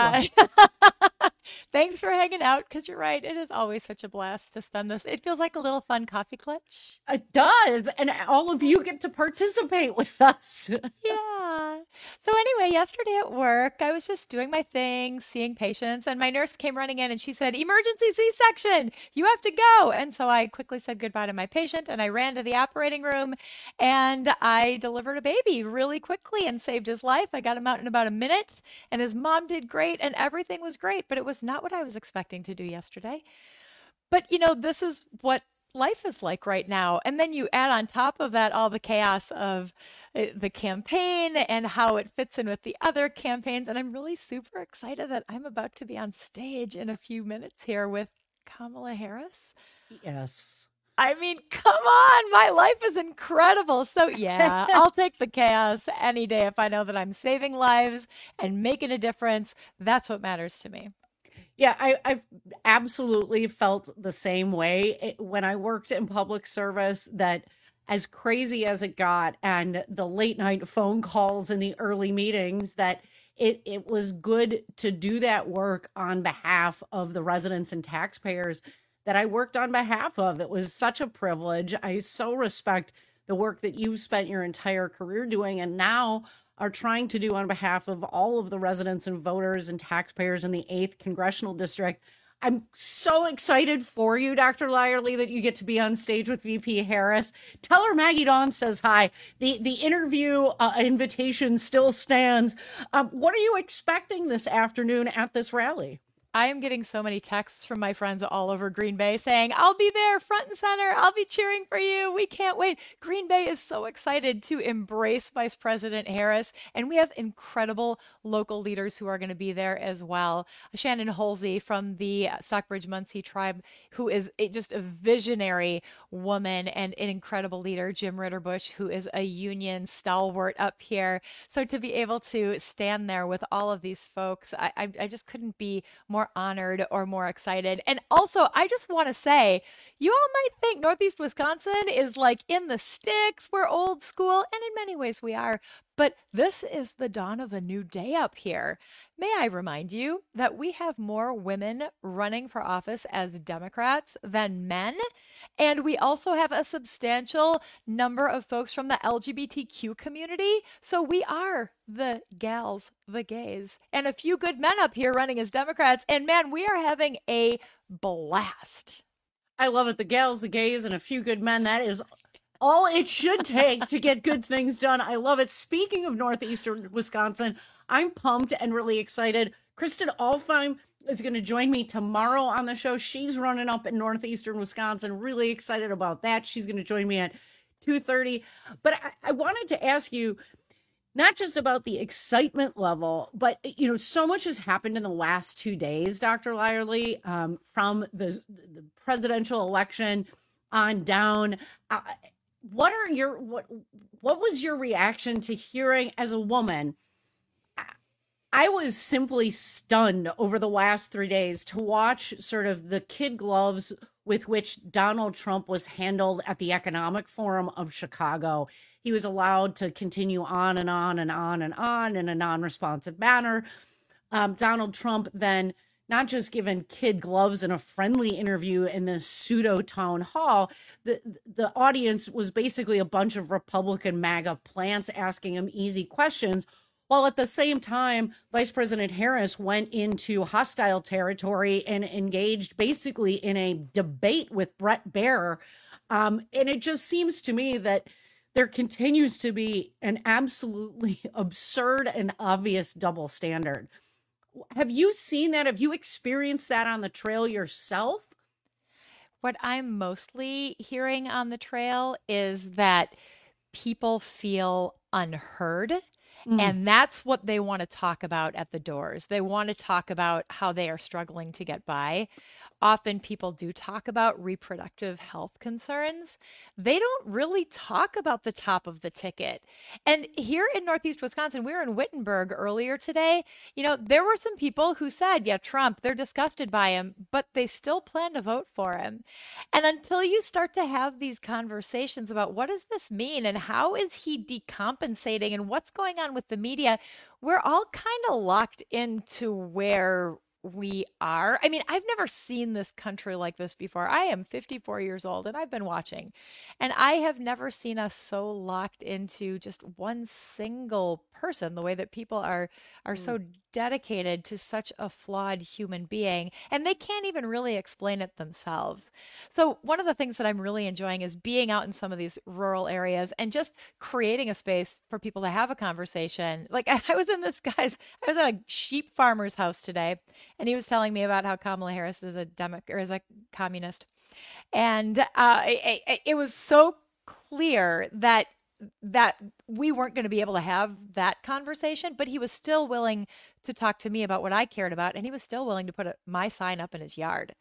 uh, thanks for hanging out, because you're right. It is always such a blast to spend this. It feels like a little fun coffee clutch. It does. And all of you get to participate with us. Yeah. So anyway, yesterday at work, I was just doing my thing, seeing patients, and my nurse came running in and she said, "Emergency C-section, you have to go." And so I quickly said goodbye to my patient and I ran to the operating room and I delivered a baby really quickly and saved his life. I got him out in about a minute and his mom did great and everything was great, but it was not what I was expecting to do yesterday. But you know, this is what life is like right now. And then you add on top of that all the chaos of uh, the campaign and how it fits in with the other campaigns. And I'm really super excited that I'm about to be on stage in a few minutes here with Kamala Harris. Yes. I mean, come on, my life is incredible. So yeah, I'll take the chaos any day if I know that I'm saving lives and making a difference. That's what matters to me. Yeah, I, I've absolutely felt the same way it, when I worked in public service, that as crazy as it got and the late night phone calls and the early meetings, that it, it was good to do that work on behalf of the residents and taxpayers that I worked on behalf of. It was such a privilege. I so respect the work that you've spent your entire career doing and now are trying to do on behalf of all of the residents and voters and taxpayers in the eighth Congressional District. I'm so excited for you, Doctor Lyerly, that you get to be on stage with V P Harris. Tell her Maggie Dawn says hi. The the interview uh, invitation still stands. Um, what are you expecting this afternoon at this rally? I am getting so many texts from my friends all over Green Bay saying, "I'll be there front and center. I'll be cheering for you. We can't wait." Green Bay is so excited to embrace Vice President Harris, and we have incredible local leaders who are going to be there as well. Shannon Holsey from the Stockbridge Muncie tribe, who is a, just a visionary woman and an incredible leader. Jim Ritterbush, who is a union stalwart up here. So to be able to stand there with all of these folks, I, I, I just couldn't be more honored or more excited. And also, I just want to say, you all might think Northeast Wisconsin is like in the sticks, we're old school, and in many ways we are, but this is the dawn of a new day up here. May I remind you that we have more women running for office as Democrats than men, and we also have a substantial number of folks from the L G B T Q community, so we are the gals, the gays, and a few good men up here running as Democrats, and man, we are having a blast. I love it. The gals, the gays, and a few good men. That is all it should take to get good things done. I love it. Speaking of Northeastern Wisconsin, I'm pumped and really excited. Kristen Alfheim is going to join me tomorrow on the show. She's running up in Northeastern Wisconsin. Really excited about that. She's going to join me at two thirty. But I, I wanted to ask you, not just about the excitement level, but, you know, so much has happened in the last two days, Doctor Lyerly, um, from the, the presidential election on down. Uh, what are your, what, what was your reaction to hearing as a woman? I was simply stunned over the last three days to watch sort of the kid gloves with which Donald Trump was handled at the Economic Forum of Chicago. He was allowed to continue on and on and on and on in a non-responsive manner. um, Donald Trump then not just given kid gloves and a friendly interview in this pseudo town hall. The the audience was basically a bunch of Republican MAGA plants asking him easy questions, while at the same time, Vice President Harris went into hostile territory and engaged basically in a debate with Brett Baer. Um, and it just seems to me that there continues to be an absolutely absurd and obvious double standard. Have you seen that? Have you experienced that on the trail yourself? What I'm mostly hearing on the trail is that people feel unheard. Mm. And that's what they want to talk about at the doors. They want to talk about how they are struggling to get by. Often people do talk about reproductive health concerns. They don't really talk about the top of the ticket. And here in Northeast Wisconsin, we were in Wittenberg earlier today. You know, there were some people who said, yeah, Trump, they're disgusted by him, but they still plan to vote for him. And until you start to have these conversations about what does this mean and how is he decompensating and what's going on with the media, we're all kind of locked into where we are. I mean, I've never seen this country like this before. I am fifty-four years old and I've been watching, and I have never seen us so locked into just one single person, the way that people are are so dedicated to such a flawed human being, and they can't even really explain it themselves. So one of the things that I'm really enjoying is being out in some of these rural areas and just creating a space for people to have a conversation. Like I, I was in this guy's, I was at a sheep farmer's house today, and he was telling me about how Kamala Harris is a Demo- or is a communist, and uh, it, it, it was so clear that that we weren't going to be able to have that conversation, but he was still willing to talk to me about what I cared about, and he was still willing to put a, my sign up in his yard.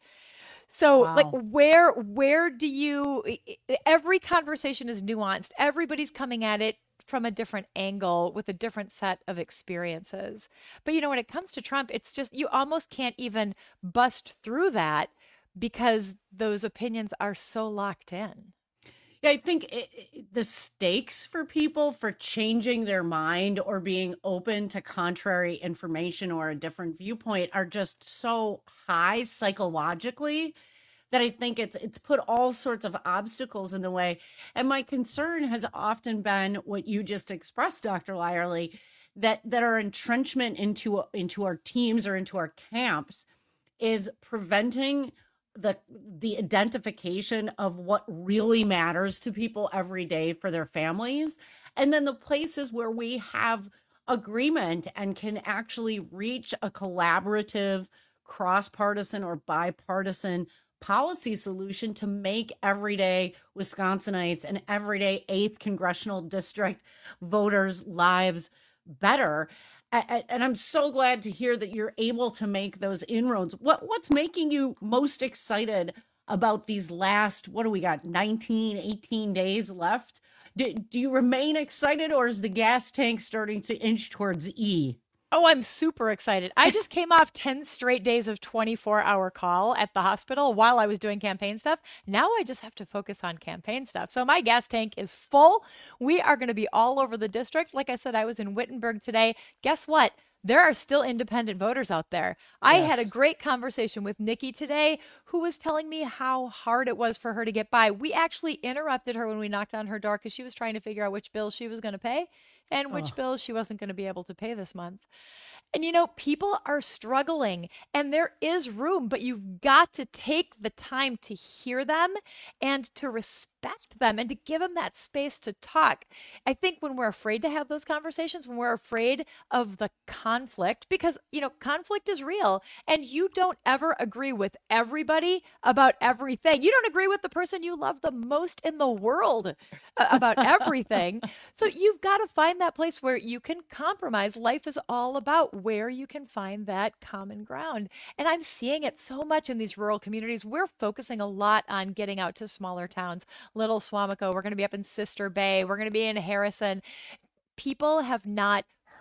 So Wow. like where where do you every conversation is nuanced. Everybody's coming at it from a different angle with a different set of experiences. But you know, when it comes to Trump, it's just you almost can't even bust through that because those opinions are so locked in. Yeah, I think it, it- the stakes for people for changing their mind or being open to contrary information or a different viewpoint are just so high psychologically that I think it's it's put all sorts of obstacles in the way. And my concern has often been what you just expressed, Doctor Lyerly, that that our entrenchment into into our teams or into our camps is preventing the the identification of what really matters to people every day for their families, and then the places where we have agreement and can actually reach a collaborative, cross-partisan or bipartisan policy solution to make everyday Wisconsinites and everyday eighth congressional district voters' lives better. A- And I'm so glad to hear that you're able to make those inroads. What what's making you most excited about these last, what do we got, nineteen, eighteen days left? Do, do you remain excited, or is the gas tank starting to inch towards E? Oh, I'm super excited. I just came off ten straight days of twenty-four hour call at the hospital while I was doing campaign stuff. Now I just have to focus on campaign stuff. So my gas tank is full. We are going to be all over the district. Like I said, I was in Wittenberg today. Guess what? There are still independent voters out there. I had a Yes. great conversation with Nikki today, who was telling me how hard it was for her to get by. We actually interrupted her when we knocked on her door because she was trying to figure out which bills she was going to pay and which Oh. bills she wasn't going to be able to pay this month. And you know, people are struggling and there is room, but you've got to take the time to hear them and to respect them and to give them that space to talk. I think when we're afraid to have those conversations, when we're afraid of the conflict, because, you know, conflict is real and you don't ever agree with everybody about everything. You don't agree with the person you love the most in the world uh, about everything. So you've got to find that place where you can compromise. Life is all about where you can find that common ground. And I'm seeing it so much in these rural communities. We're focusing a lot on getting out to smaller towns, Little Swamico. We're going to be up in Sister Bay. We're going to be in Harrison. People have not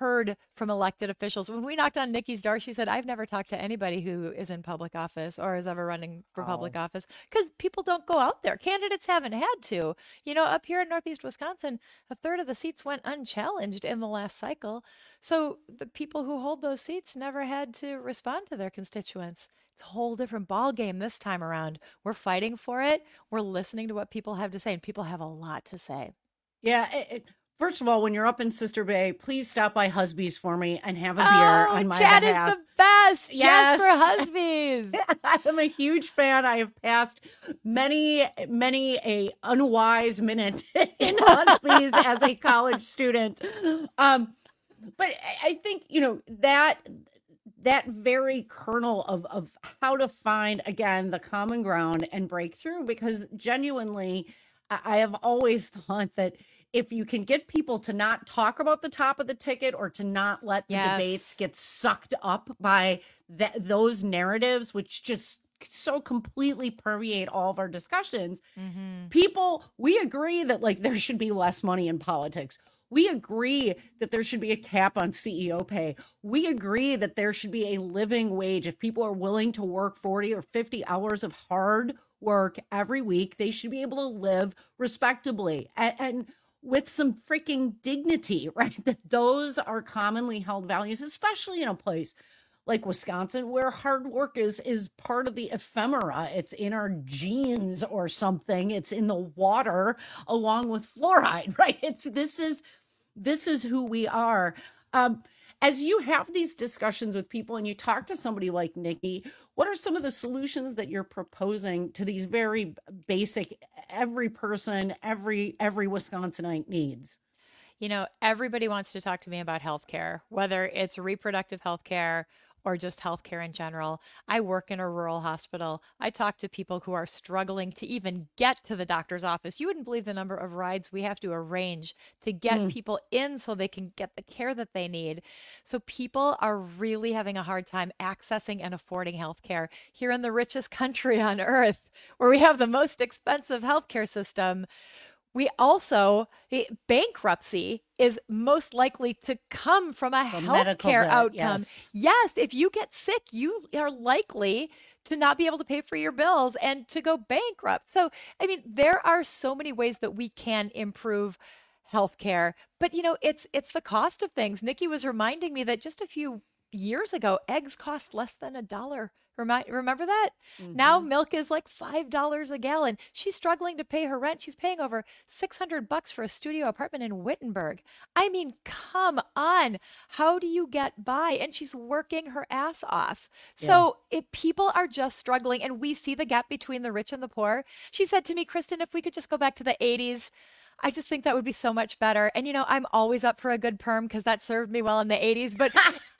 heard from elected officials. When we knocked on Nikki's door, she said, I've never talked to anybody who is in public office or is ever running for Oh. public office because people don't go out there. Candidates haven't had to. You know, up here in Northeast Wisconsin, a third of the seats went unchallenged in the last cycle. So the people who hold those seats never had to respond to their constituents. It's a whole different ball game this time around. We're fighting for it. We're listening to what people have to say, and people have a lot to say. Yeah. It, it, first of all, when you're up in Sister Bay, please stop by Husby's for me and have a beer Oh, on my Chad behalf. is the best. Yes. Yes, for Husby's. I am a huge fan. I have passed many, many a unwise minute in Husby's as a college student. Um, but I- I think, you know, that that very kernel of, of how to find, again, the common ground and break through, because genuinely, I I have always thought that if you can get people to not talk about the top of the ticket or to not let the Yes. debates get sucked up by th- those narratives, which just so completely permeate all of our discussions, people, we agree that like there should be less money in politics. We agree that there should be a cap on C E O pay. We agree that there should be a living wage. If people are willing to work forty or fifty hours of hard work every week, they should be able to live respectably and, and with some freaking dignity, right? That those are commonly held values, especially in a place like Wisconsin, where hard work is is part of the ephemera. It's in our genes or something. It's in the water along with fluoride, right? It's this is this is who we are. Um, as you have these discussions with people and you talk to somebody like Nikki, what are some of the solutions that you're proposing to these very basic, every person, every every Wisconsinite needs? You know, everybody wants to talk to me about healthcare, whether it's reproductive healthcare or just healthcare in general. I work in a rural hospital. I talk to people who are struggling to even get to the doctor's office. You wouldn't believe the number of rides we have to arrange to get Mm. people in so they can get the care that they need. So people are really having a hard time accessing and affording healthcare here in the richest country on earth, where we have the most expensive healthcare system. We also, eh, bankruptcy is most likely to come from a From medical healthcare debt, outcome. yes. Yes, if you get sick, you are likely to not be able to pay for your bills and to go bankrupt. So, I mean, there are so many ways that we can improve healthcare, but you know, it's it's the cost of things. Nikki was reminding me that just a few years ago, eggs cost less than a dollar. Remind, remember that? Now milk is like five dollars a gallon. She's struggling to pay her rent. She's paying over six hundred bucks for a studio apartment in Wittenberg. I mean, come on. How do you get by? And she's working her ass off. So if people are just struggling, and we see the gap between the rich and the poor. She said to me, Kristen, if we could just go back to the eighties, I just think that would be so much better. And, you know, I'm always up for a good perm because that served me well in the eighties. But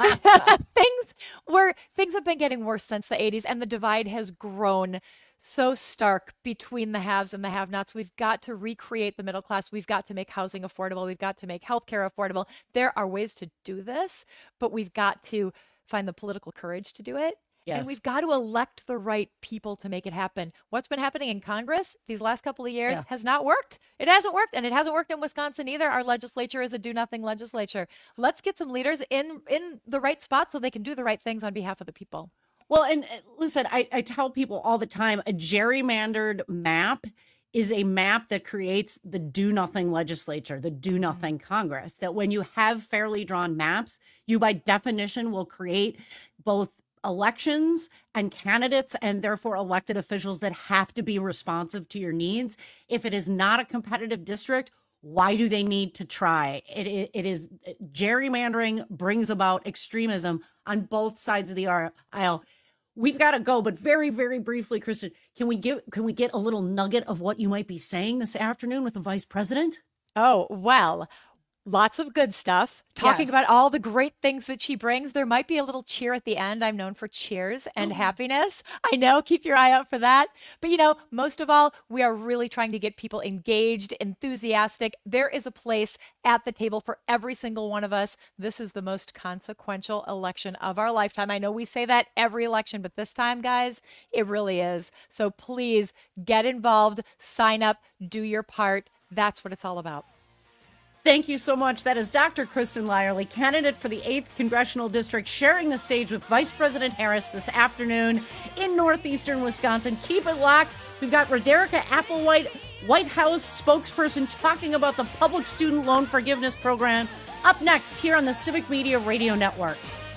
things were things have been getting worse since the eighties, and the divide has grown so stark between the haves and the have-nots. We've got to recreate the middle class. We've got to make housing affordable. We've got to make healthcare affordable. There are ways to do this, but we've got to find the political courage to do it. Yes. And we've got to elect the right people to make it happen. What's been happening in Congress these last couple of years Yeah. has not worked. It hasn't worked, and it hasn't worked in Wisconsin either. Our legislature is a do-nothing legislature. Let's get some leaders in in the right spot so they can do the right things on behalf of the people. Well, and uh, listen, I, I tell people all the time, a gerrymandered map is a map that creates the do nothing legislature, the do nothing Congress. That when you have fairly drawn maps, you by definition will create both elections and candidates and therefore elected officials that have to be responsive to your needs. If it is not a competitive district, why do they need to try? It, it, it is gerrymandering brings about extremism on both sides of the aisle. We've got to go, but very, very briefly, Kristen, can we give can we get a little nugget of what you might be saying this afternoon with the vice president? Oh, well, lots of good stuff. Talking Yes. about all the great things that she brings. There might be a little cheer at the end. I'm known for cheers and happiness. I know, keep your eye out for that. But you know, most of all, we are really trying to get people engaged, enthusiastic. There is a place at the table for every single one of us. This is the most consequential election of our lifetime. I know we say that every election, but this time, guys, it really is. So please get involved, sign up, do your part. That's what it's all about. Thank you so much. That is Doctor Kristen Lyerly, candidate for the eighth Congressional District, sharing the stage with Vice President Harris this afternoon in northeastern Wisconsin. Keep it locked. We've got Roderica Applewhite, White House spokesperson, talking about the public student loan forgiveness program. Up next here on the Civic Media Radio Network.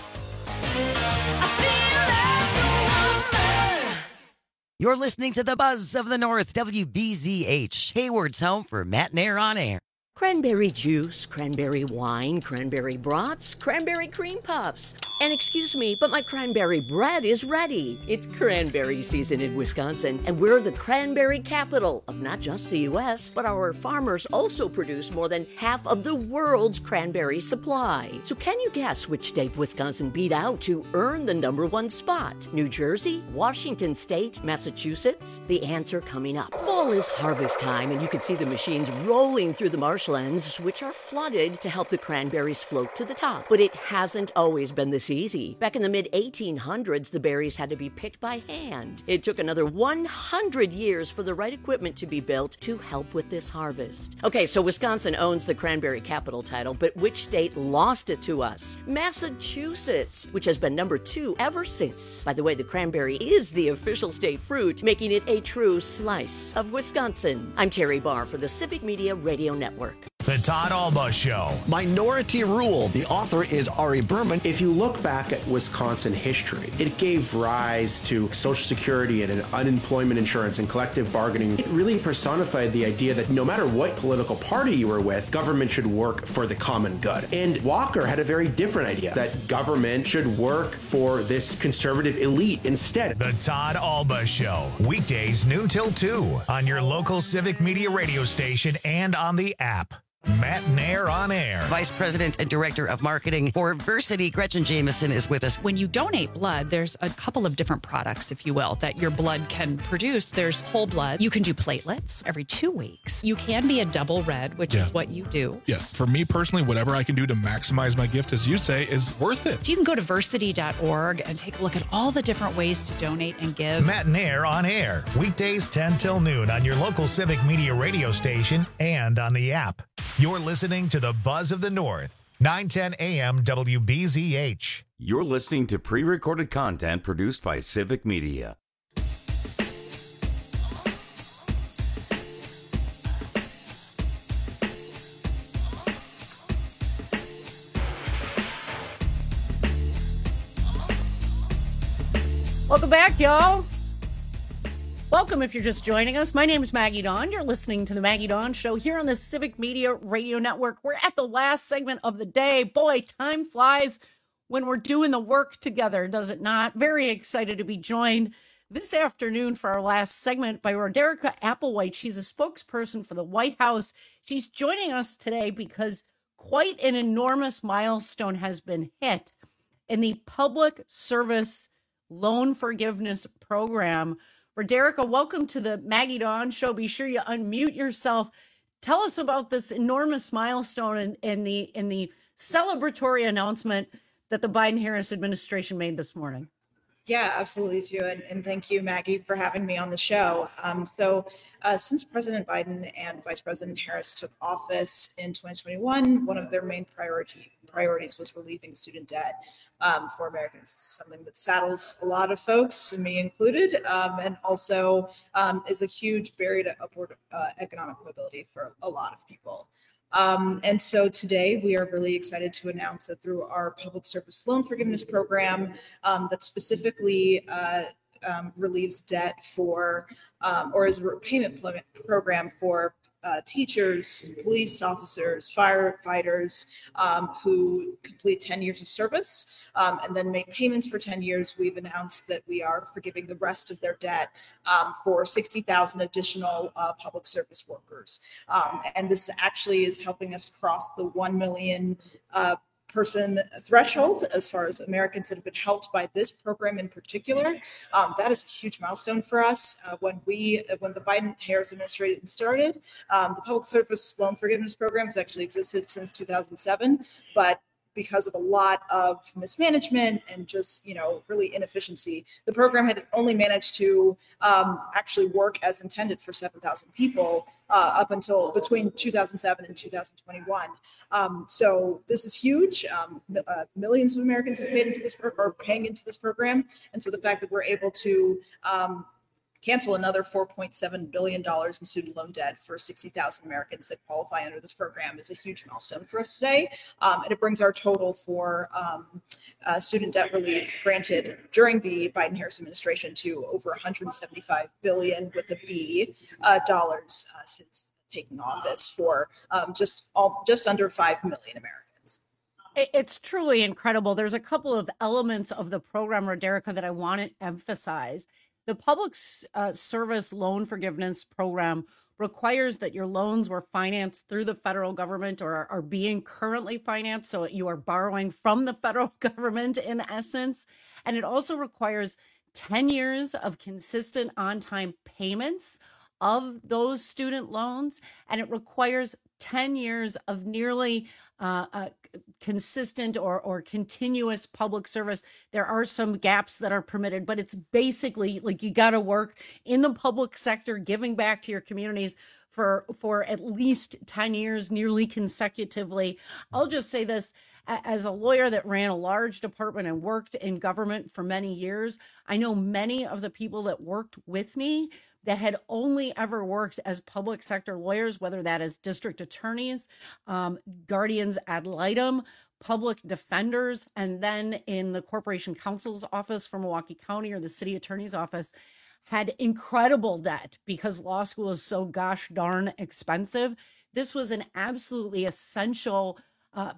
You're listening to the Buzz of the North, W B Z H, Hayward's home for Matt Nair on air. Cranberry juice, cranberry wine, cranberry brats, cranberry cream puffs. And excuse me, but my cranberry bread is ready. It's cranberry season in Wisconsin, and we're the cranberry capital of not just the U S, but our farmers also produce more than half of the world's cranberry supply. So can you guess which state Wisconsin beat out to earn the number one spot? New Jersey, Washington State, Massachusetts? The answer coming up. Fall is harvest time, and you can see the machines rolling through the marshlands, which are flooded to help the cranberries float to the top. But it hasn't always been this easy. Back in the mid eighteen hundreds, the berries had to be picked by hand. It took another one hundred years for the right equipment to be built to help with this harvest. Okay, so Wisconsin owns the cranberry capital title, but which state lost it to us? Massachusetts, which has been number two ever since. By the way, the cranberry is the official state fruit, making it a true slice of Wisconsin. I'm Terry Barr for the Civic Media Radio Network. The Todd Alba Show. Minority Rule. The author is Ari Berman. If you look back at Wisconsin history, it gave rise to Social Security and unemployment insurance and collective bargaining. It really personified the idea that no matter what political party you were with, government should work for the common good. And Walker had a very different idea, that government should work for this conservative elite instead. The Todd Alba Show. Weekdays noon till two on your local Civic Media radio station and on the app. Matt Nair on air. Vice President and Director of Marketing for Versity, Gretchen Jameson, is with us. When you donate blood, there's a couple of different products, if you will, that your blood can produce. There's whole blood. You can do platelets every two weeks. You can be a double red, which Yeah. is what you do. Yes. For me personally, whatever I can do to maximize my gift, as you say, is worth it. So you can go to versity dot org and take a look at all the different ways to donate and give. Matt Nair on air. Weekdays ten till noon on your local Civic Media radio station and on the app. You're listening to the Buzz of the North, nine ten A M W B Z H. You're listening to pre-recorded content produced by Civic Media. Welcome back, y'all. Welcome if you're just joining us. My name is Maggie Dawn. You're listening to the Maggie Dawn Show here on the Civic Media Radio Network. We're at the last segment of the day. Boy, time flies when we're doing the work together, does it not? Very excited to be joined this afternoon for our last segment by Roderica Applewhite. She's a spokesperson for the White House. She's joining us today because quite an enormous milestone has been hit in the Public Service Loan Forgiveness Program. Roderica, welcome to the Maggie Dawn Show. Be sure you unmute yourself. Tell us about this enormous milestone and, and the and the celebratory announcement that the Biden-Harris administration made this morning. Yeah, absolutely, too. And, and thank you, Maggie, for having me on the show. Um, so uh, since President Biden and Vice President Harris took office in twenty twenty-one, one of their main priority priorities was relieving student debt um, for Americans. This is something that saddles a lot of folks, me included, um, and also um, is a huge barrier to upward uh, economic mobility for a lot of people. Um, and so today we are really excited to announce that through our public service loan forgiveness program um, that specifically uh, um, relieves debt for, um, or is a repayment pl- program for uh, teachers, police officers, firefighters um, who complete ten years of service um, and then make payments for ten years. We've announced that we are forgiving the rest of their debt um, for sixty thousand additional uh, public service workers. Um, and this actually is helping us cross the one million uh, person threshold as far as Americans that have been helped by this program in particular. Um, that is a huge milestone for us. Uh, when we, when the Biden-Harris administration started, um, the Public Service Loan Forgiveness Program has actually existed since two thousand seven, but because of a lot of mismanagement and just, you know, really inefficiency, the program had only managed to um, actually work as intended for seven thousand people uh, up until between two thousand seven and two thousand twenty-one. Um, so this is huge. Um, uh, millions of Americans have paid into this pro- or paying into this program. And so the fact that we're able to um, cancel another four point seven billion dollars in student loan debt for sixty thousand Americans that qualify under this program is a huge milestone for us today. Um, and it brings our total for um, uh, student debt relief granted during the Biden-Harris administration to over one hundred seventy-five billion dollars with a B uh, dollars uh, since taking office for um, just all, just under five million Americans. It's truly incredible. There's a couple of elements of the program, Roderica, that I want to emphasize. The Public uh, Service Loan Forgiveness Program requires that your loans were financed through the federal government or are, are being currently financed. So you are borrowing from the federal government in essence. And it also requires ten years of consistent on-time payments of those student loans. And it requires ten years of nearly uh, uh, consistent or, or continuous public service. There are some gaps that are permitted, but it's basically like you got to work in the public sector, giving back to your communities for, for at least ten years, nearly consecutively. I'll just say this. As a lawyer that ran a large department and worked in government for many years, I know many of the people that worked with me that had only ever worked as public sector lawyers, whether that is district attorneys, um, guardians ad litem, public defenders, and then in the corporation counsel's office for Milwaukee County or the city attorney's office, had incredible debt because law school is so gosh darn expensive. This was an absolutely essential uh,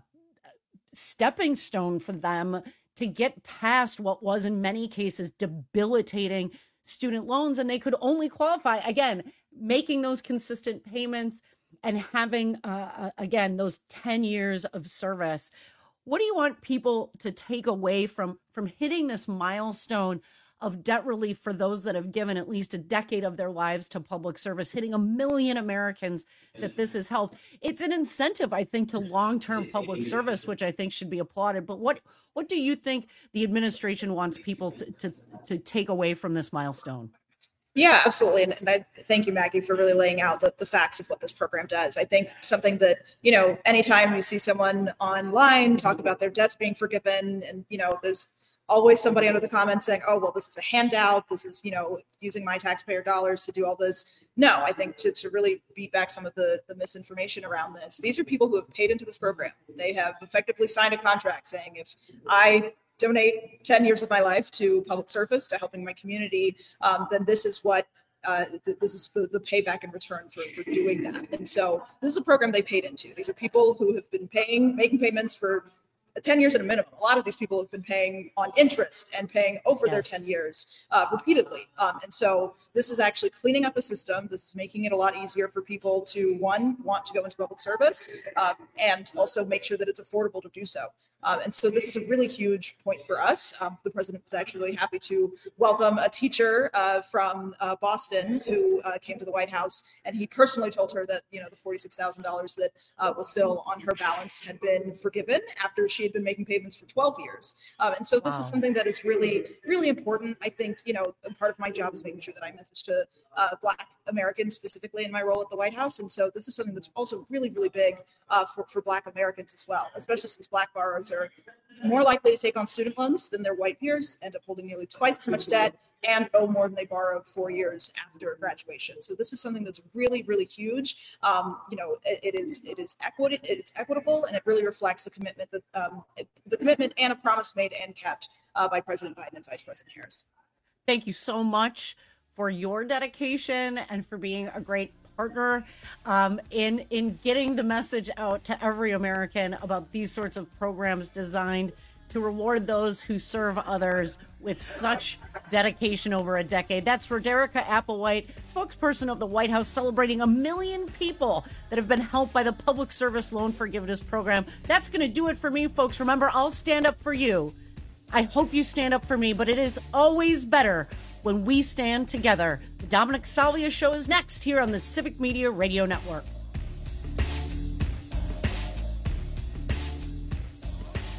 stepping stone for them to get past what was in many cases debilitating student loans. And they could only qualify, again, making those consistent payments and having, uh, again, those ten years of service. What do you want people to take away from, from hitting this milestone of debt relief for those that have given at least a decade of their lives to public service, hitting a million Americans that this has helped? It's an incentive, I think, to long-term public service, which I think should be applauded. But what what do you think the administration wants people to to, to take away from this milestone? Yeah, absolutely. And, and I thank you, Maggie, for really laying out the, the facts of what this program does. I think something that, you know, anytime you see someone online talk about their debts being forgiven, and, you know, there's always somebody under the comments saying, oh, well, this is a handout. This is, you know, using my taxpayer dollars to do all this. No, I think to, to really beat back some of the, the misinformation around this. These are people who have paid into this program. They have effectively signed a contract saying, if I donate ten years of my life to public service, to helping my community, um, then this is what Uh, th- this is the, the payback in return for, for doing that. And so this is a program they paid into. These are people who have been paying, making payments for ten years at a minimum. A lot of these people have been paying on interest and paying over yes. their ten years uh, repeatedly. Um, and so this is actually cleaning up a system. This is making it a lot easier for people to, one, want to go into public service, um, and also make sure that it's affordable to do so. Um, and so this is a really huge point for us. Um, the president was actually really happy to welcome a teacher uh, from uh, Boston who uh, came to the White House, and he personally told her that, you know, the forty-six thousand dollars that uh, was still on her balance had been forgiven after she had been making payments for twelve years. Um, and so this wow. is something that is really, really important. I think, you know, part of my job is making sure that I message to uh, Black Americans specifically in my role at the White House. And so this is something that's also really, really big uh, for, for Black Americans as well, especially since Black borrowers are more likely to take on student loans than their white peers, end up holding nearly twice as much debt, and owe more than they borrowed four years after graduation. So this is something that's really, really huge. Um, you know, it, it is it is equity, it's equitable, and it really reflects the commitment that um, it, the commitment and a promise made and kept uh, by President Biden and Vice President Harris. Thank you so much for your dedication and for being a great partner um, in in getting the message out to every American about these sorts of programs designed to reward those who serve others with such dedication over a decade. That's Roderica Applewhite, spokesperson of the White House, celebrating a million people that have been helped by the Public Service Loan Forgiveness Program. That's going to do it for me, folks. Remember, I'll stand up for you. I hope you stand up for me, but it is always better when we stand together. The Dominic Salvia Show is next here on the Civic Media Radio Network.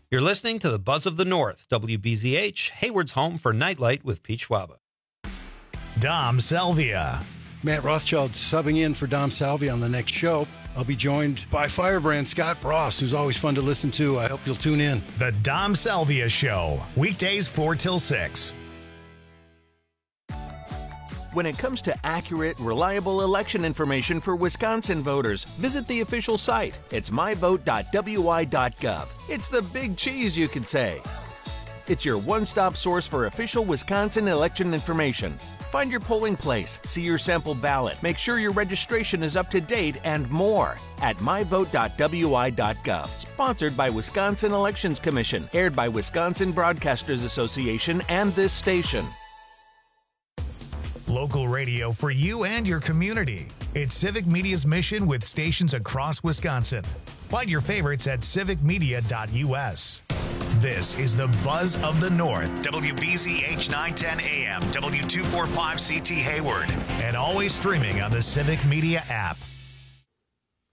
You're listening to the Buzz of the North, W B Z H, Hayward's home for Nightlight with Pete Schwaba. Dom Salvia. Matt Rothschild subbing in for Dom Salvia on the next show. I'll be joined by Firebrand Scott Frost, who's always fun to listen to. I hope you'll tune in. The Dom Salvia Show, weekdays four till six. When it comes to accurate, reliable election information for Wisconsin voters, visit the official site. It's my vote dot w i dot gov. It's the big cheese, you could say. It's your one-stop source for official Wisconsin election information. Find your polling place, see your sample ballot, make sure your registration is up to date, and more at my vote dot w i dot gov. Sponsored by Wisconsin Elections Commission, aired by Wisconsin Broadcasters Association and this station. Local radio for you and your community. It's Civic Media's mission with stations across Wisconsin. Find your favorites at civic media dot u s. This is the Buzz of the North, W B Z H nine ten A M, W two forty-five C T Hayward, and always streaming on the Civic Media app.